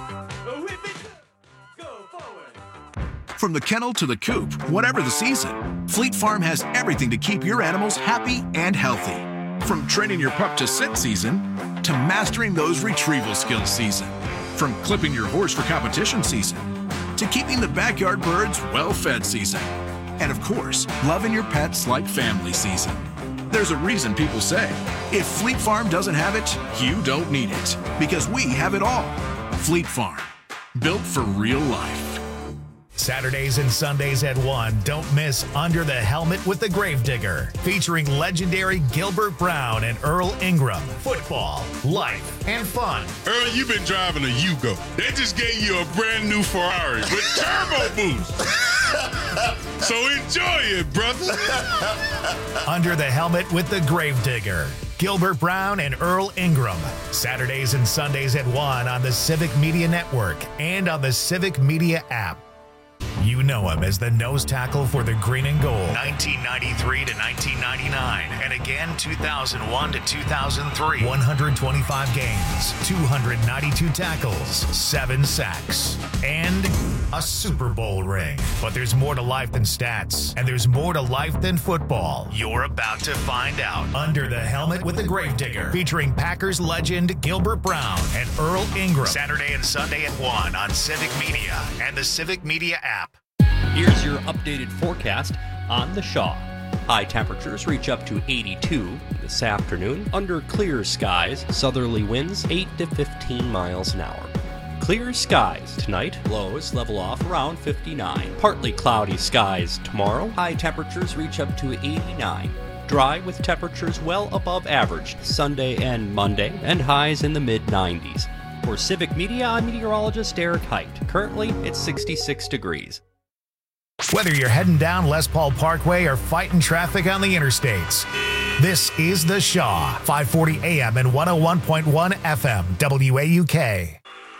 From the kennel to the coop, whatever the season, Fleet Farm has everything to keep your animals happy and healthy. From training your pup to sit season, to mastering those retrieval skills season. From clipping your horse for competition season, to keeping the backyard birds well-fed season. And of course, loving your pets like family season. There's a reason people say, if Fleet Farm doesn't have it, you don't need it. Because we have it all. Fleet Farm. Built for real life. Saturdays and Sundays at one, don't miss Under the Helmet with the Gravedigger, featuring legendary Gilbert Brown and Earl Ingram. Football, life, and fun. Earl, you've been driving a Yugo. They just gave you a brand new Ferrari with turbo boost. So enjoy it, brother. Under the Helmet with the Gravedigger. Gilbert Brown and Earl Ingram. Saturdays and Sundays at one on the Civic Media Network and on the Civic Media app. You know him as the nose tackle for the Green and Gold, nineteen ninety-three to nineteen ninety-nine, and again two thousand one to two thousand three. one hundred twenty-five games, two hundred ninety-two tackles, seven sacks, and a Super Bowl ring. But there's more to life than stats, and there's more to life than football. You're about to find out. Under the Helmet with the Gravedigger, featuring Packers legend Gilbert Brown and Earl Ingram. Saturday and Sunday at one on Civic Media and the Civic Media app. Here's your updated forecast on the Shaw. High temperatures reach up to eighty-two this afternoon under clear skies. Southerly winds eight to fifteen miles an hour. Clear skies tonight. Lows level off around fifty-nine. Partly cloudy skies tomorrow. High temperatures reach up to eighty-nine. Dry with temperatures well above average Sunday and Monday, and highs in the mid nineties. For Civic Media, I'm meteorologist Eric Height. Currently, it's sixty-six degrees. Whether you're heading down Les Paul Parkway or fighting traffic on the interstates, this is The Shaw, five forty A M and one oh one point one F M, W A U K.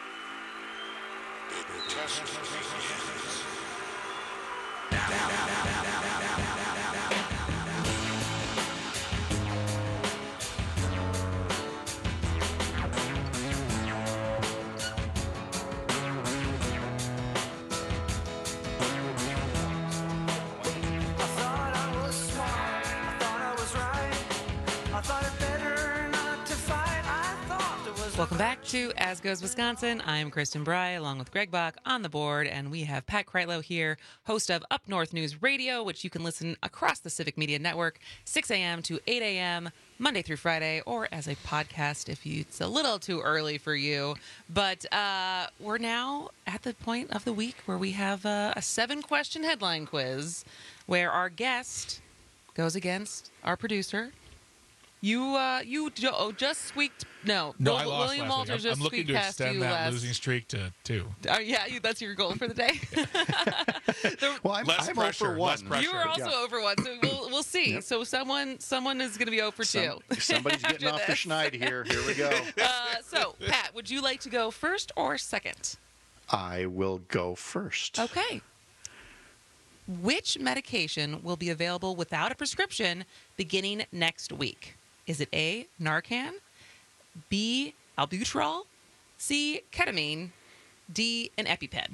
Welcome back to As Goes Wisconsin. I'm Kristen Bry, along with Greg Bach on the board, and we have Pat Kreitlow here, host of Up North News Radio, which you can listen across the Civic Media Network, six A M to eight A M, Monday through Friday, or as a podcast if you, it's a little too early for you. But uh, we're now at the point of the week where we have uh, a seven-question headline quiz, where our guest goes against our producer. You uh, you jo- just squeaked. No, No, Will- I lost William last Walters week. I'm, just I'm looking squeaked to past extend you that last. losing streak to two. Uh, yeah, you, that's your goal for the day. The- Well, I'm, Less I'm pressure, oh for one. less pressure. you were also Yeah. over one, so we'll we'll see. Yep. So someone someone is going to be zero for two. Some- somebody's getting After off the this. schneid here. Here we go. Uh, so Pat, would you like to go first or second? I will go first. Okay. Which medication will be available without a prescription beginning next week? Is it A, Narcan, B, albuterol, C, ketamine, D, an EpiPen?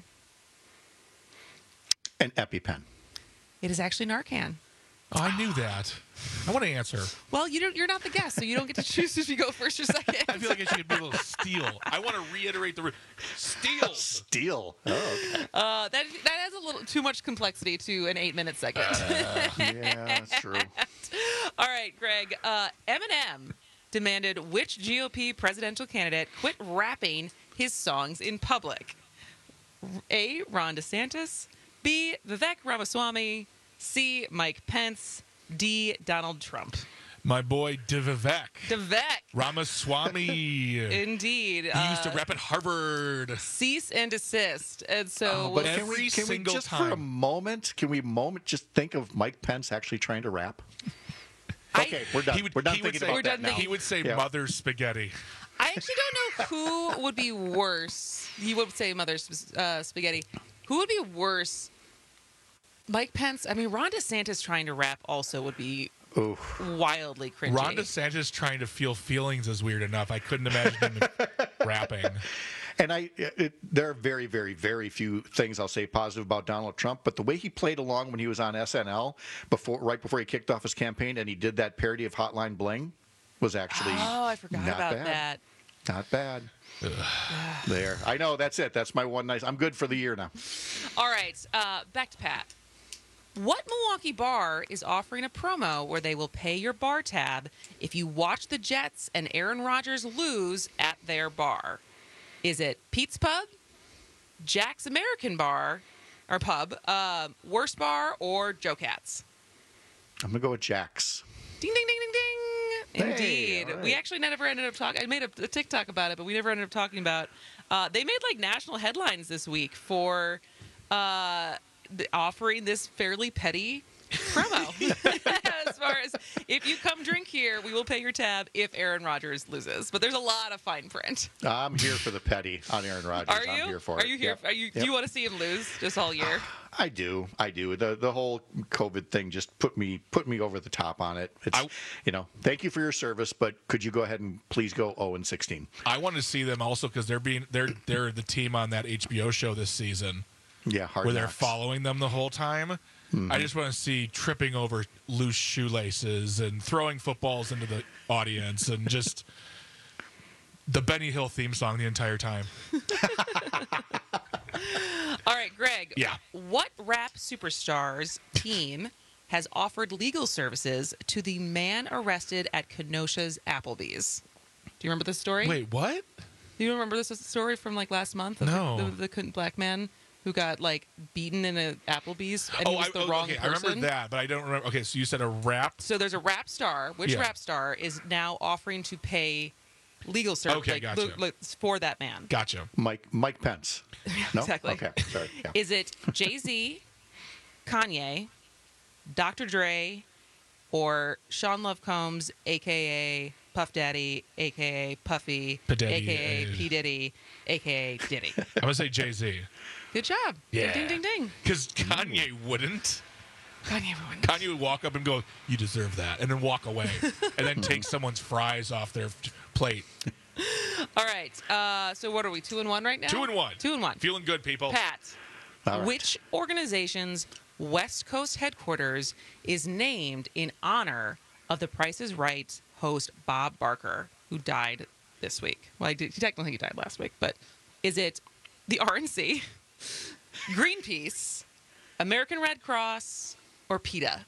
An EpiPen. It is actually Narcan. Oh, I knew that. I want to answer. Well, you don't, you're not the guest, so you don't get to choose if you go first or second. I feel like I should be a little steal. I want to reiterate the re- steal. Steal. Oh, okay. Uh, that that has a little too much complexity to an eight-minute segment. Uh, yeah, that's true. All right, Greg. Uh, Eminem demanded which G O P presidential candidate quit rapping his songs in public? A, Ron DeSantis, B, Vivek Ramaswamy, C, Mike Pence, D, Donald Trump. My boy Vivek. Vivek. Ramaswamy. he Indeed. used to Uh, rap at Harvard. Cease and desist. And so Oh, we'll But can Every we, can we single just for a time. moment, can we moment just think of Mike Pence actually trying to rap? Okay, we're done. He would, we're done he would thinking say, about We're that done now. thinking- He would say Yeah. mother spaghetti. I actually don't know who would be worse. He would say Mother sp- uh, Spaghetti. Who would be worse? Mike Pence. I mean, Ron DeSantis trying to rap also would be Oof. wildly cringy. Ron DeSantis trying to feel feelings is weird enough. I couldn't imagine him rapping. And I, it, there are very, very, very few things I'll say positive about Donald Trump. But the way he played along when he was on S N L before, right before he kicked off his campaign, and he did that parody of Hotline Bling, was actually Oh, I forgot not about bad. that. Not bad. There, I know. That's it. That's my one nice. I'm good for the year now. All right, uh, back to Pat. What Milwaukee bar is offering a promo where they will pay your bar tab if you watch the Jets and Aaron Rodgers lose at their bar? Is it Pete's Pub, Jack's American Bar, or pub. Um, Worst Bar or Joe Katz? I'm going to go with Jack's. Ding, ding, ding, ding, ding. Hey, Indeed. all right. We actually never ended up talking. I made a, a TikTok about it, but we never ended up talking about. Uh, they made like national headlines this week for uh, the, offering this fairly petty promo. As far as if you come drink here, we will pay your tab if Aaron Rodgers loses. But there's a lot of fine print. I'm here for the petty on Aaron Rodgers. Are you? I'm here for Are it. you here? Yep. Are you? Yep. Do you want to see him lose just all year? I do. I do. The the whole COVID thing just put me put me over the top on it. It's you know, thank you for your service, but could you go ahead and please go oh and sixteen? I want to see them also because they're being they're they're the team on that H B O show this season. Yeah, Hard where they're Knocks. following them the whole time. Mhm. I just want to see tripping over loose shoelaces and throwing footballs into the audience and just the Benny Hill theme song the entire time. All right, Greg. Yeah. What rap superstar's team has offered legal services to the man arrested at Kenosha's Applebee's? Do you remember this story? Wait, what? Do you remember this story from like last month? Of No. The, the, the black man who got like beaten in a Applebee's and oh, he was I, the oh, wrong okay. person. I remember that, but I don't remember. Okay, so you said a rap. So there's a rap star. Which Yeah. rap star is now offering to pay legal service Okay, like, gotcha. lo- lo- for that man? Gotcha. Mike Mike Pence. No? Exactly. Okay. Sorry. Yeah. Is it Jay-Z, Kanye, Doctor Dre, or Sean Love Combs, a k a. Puff Daddy, a k a. Puffy, P. Diddy, a k a. uh, P. Diddy, a k a. Diddy? I'm gonna say Jay-Z. Good job. Yeah. Ding, ding, ding. Because Kanye wouldn't. Kanye wouldn't. Kanye would walk up and go, "You deserve that," and then walk away, and then take someone's fries off their plate. All right. Uh, so what are we? Two and one right now? Two and one. Two and one. Feeling good, people. Pat, All right. which organization's West Coast headquarters is named in honor of The Price is Right host Bob Barker, who died this week? Well, I did, technically he died last week, but is it the R N C, Greenpeace, American Red Cross, or PETA?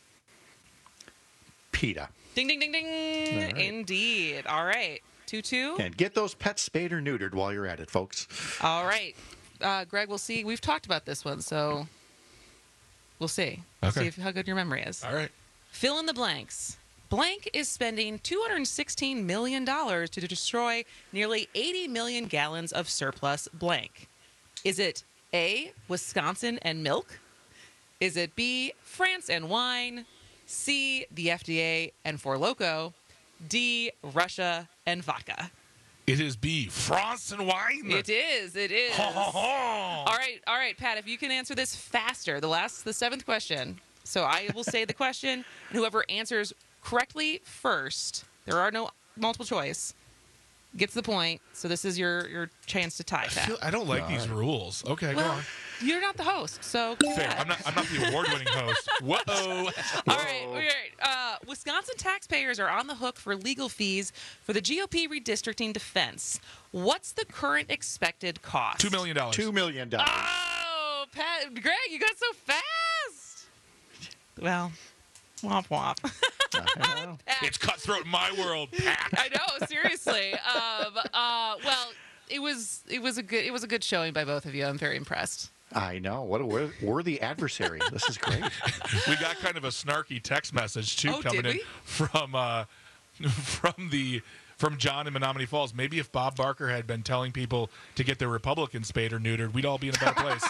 PETA. Ding, ding, ding, ding. All right. Indeed. All right. two two. And get those pets spayed or neutered while you're at it, folks. All right. Uh, Greg, we'll see. We've talked about this one, so we'll see. Okay. See if, how good your memory is. All right. Fill in the blanks. Blank is spending two hundred sixteen million dollars to destroy nearly eighty million gallons of surplus blank. Is it A, Wisconsin and milk? Is it B, France and wine? C, the F D A and Four Loko? D, Russia and vodka? It is B, France and wine. It is. It is. all right. All right, Pat, if you can answer this faster, the last, the seventh question. So I will say the question, and whoever answers correctly first, there are no multiple choice, gets the point. So this is your, your chance to tie, I, Pat. feel, I don't like All these right. rules. Okay, well, go on. you're not the host, so Fair. I'm not. I'm not the award-winning host. Whoa. All right, all right. Uh, Wisconsin taxpayers are on the hook for legal fees for the G O P redistricting defense. What's the current expected cost? Two million dollars. Two million dollars. Oh, Pat, Greg, you got so fast. Well, womp womp. It's cutthroat in my world, Pat. I know, seriously. Um, uh, well, it was it was a good it was a good showing by both of you. I'm very impressed. I know. What a wor- worthy adversary. This is great. We got kind of a snarky text message too Oh, coming did in we? from uh, from the from John in Menominee Falls. Maybe if Bob Barker had been telling people to get their Republican spayed or neutered, we'd all be in a better place.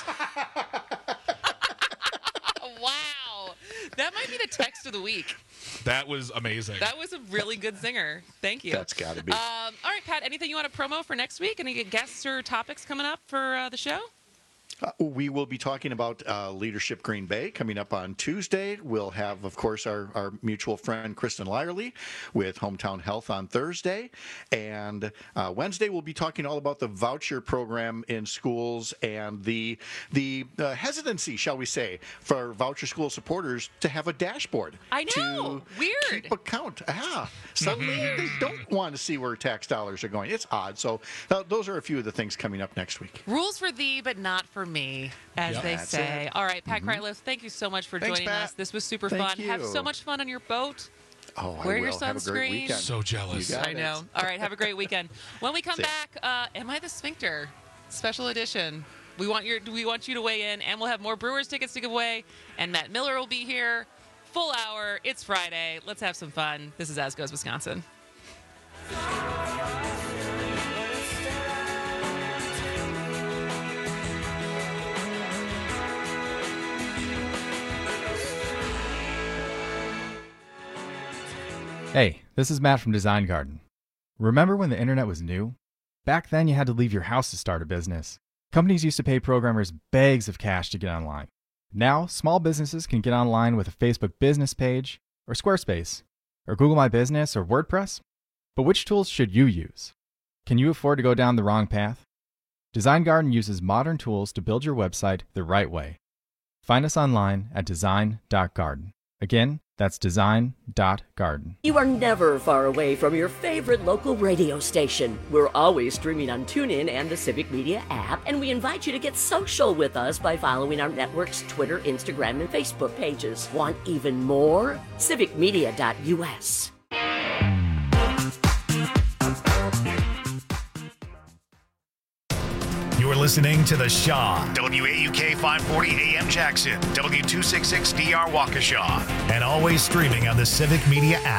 Wow, that might be the text of the week. That was amazing. That was a really good zinger. Thank you. That's got to be. Um, all right, Pat. Anything you want to promo for next week? Any guests or topics coming up for uh, the show? Uh, we will be talking about uh, Leadership Green Bay coming up on Tuesday. We'll have, of course, our, our mutual friend Kristen Lyerly with Hometown Health on Thursday. And uh, Wednesday, we'll be talking all about the voucher program in schools and the the uh, hesitancy, shall we say, for voucher school supporters to have a dashboard. I know. To Weird. keep account. Ah, suddenly they don't want to see where tax dollars are going. It's odd. So uh, those are a few of the things coming up next week. Rules for thee, but not for me, as Yep. they That's say. it. All right, Pat Mhm. Kreitlis, thank you so much for Thanks, joining Pat. us. This was super Thank fun. Have you. so much fun on your boat. Oh, I Wear will. your Have a great sunscreen. weekend. So jealous. You got I it. know. All right, have a great weekend. When we come See ya. back, uh, Am I the Sphincter? Special edition. We want your we want you to weigh in, and we'll have more Brewers tickets to give away. And Matt Miller will be here, full hour. It's Friday. Let's have some fun. This is As Goes Wisconsin. Hey, this is Matt from Design Garden. Remember when the internet was new? Back then you had to leave your house to start a business. Companies used to pay programmers bags of cash to get online. Now, small businesses can get online with a Facebook business page, or Squarespace, or Google My Business, or WordPress. But which tools should you use? Can you afford to go down the wrong path? Design Garden uses modern tools to build your website the right way. Find us online at design dot garden. Again, that's design dot garden. You are never far away from your favorite local radio station. We're always streaming on TuneIn and the Civic Media app, and we invite you to get social with us by following our network's Twitter, Instagram, and Facebook pages. Want even more? civic media dot u s. You're listening to The Shaw, W A U K five forty A M Jackson, W two sixty-six D R Waukesha, and always streaming on the Civic Media app.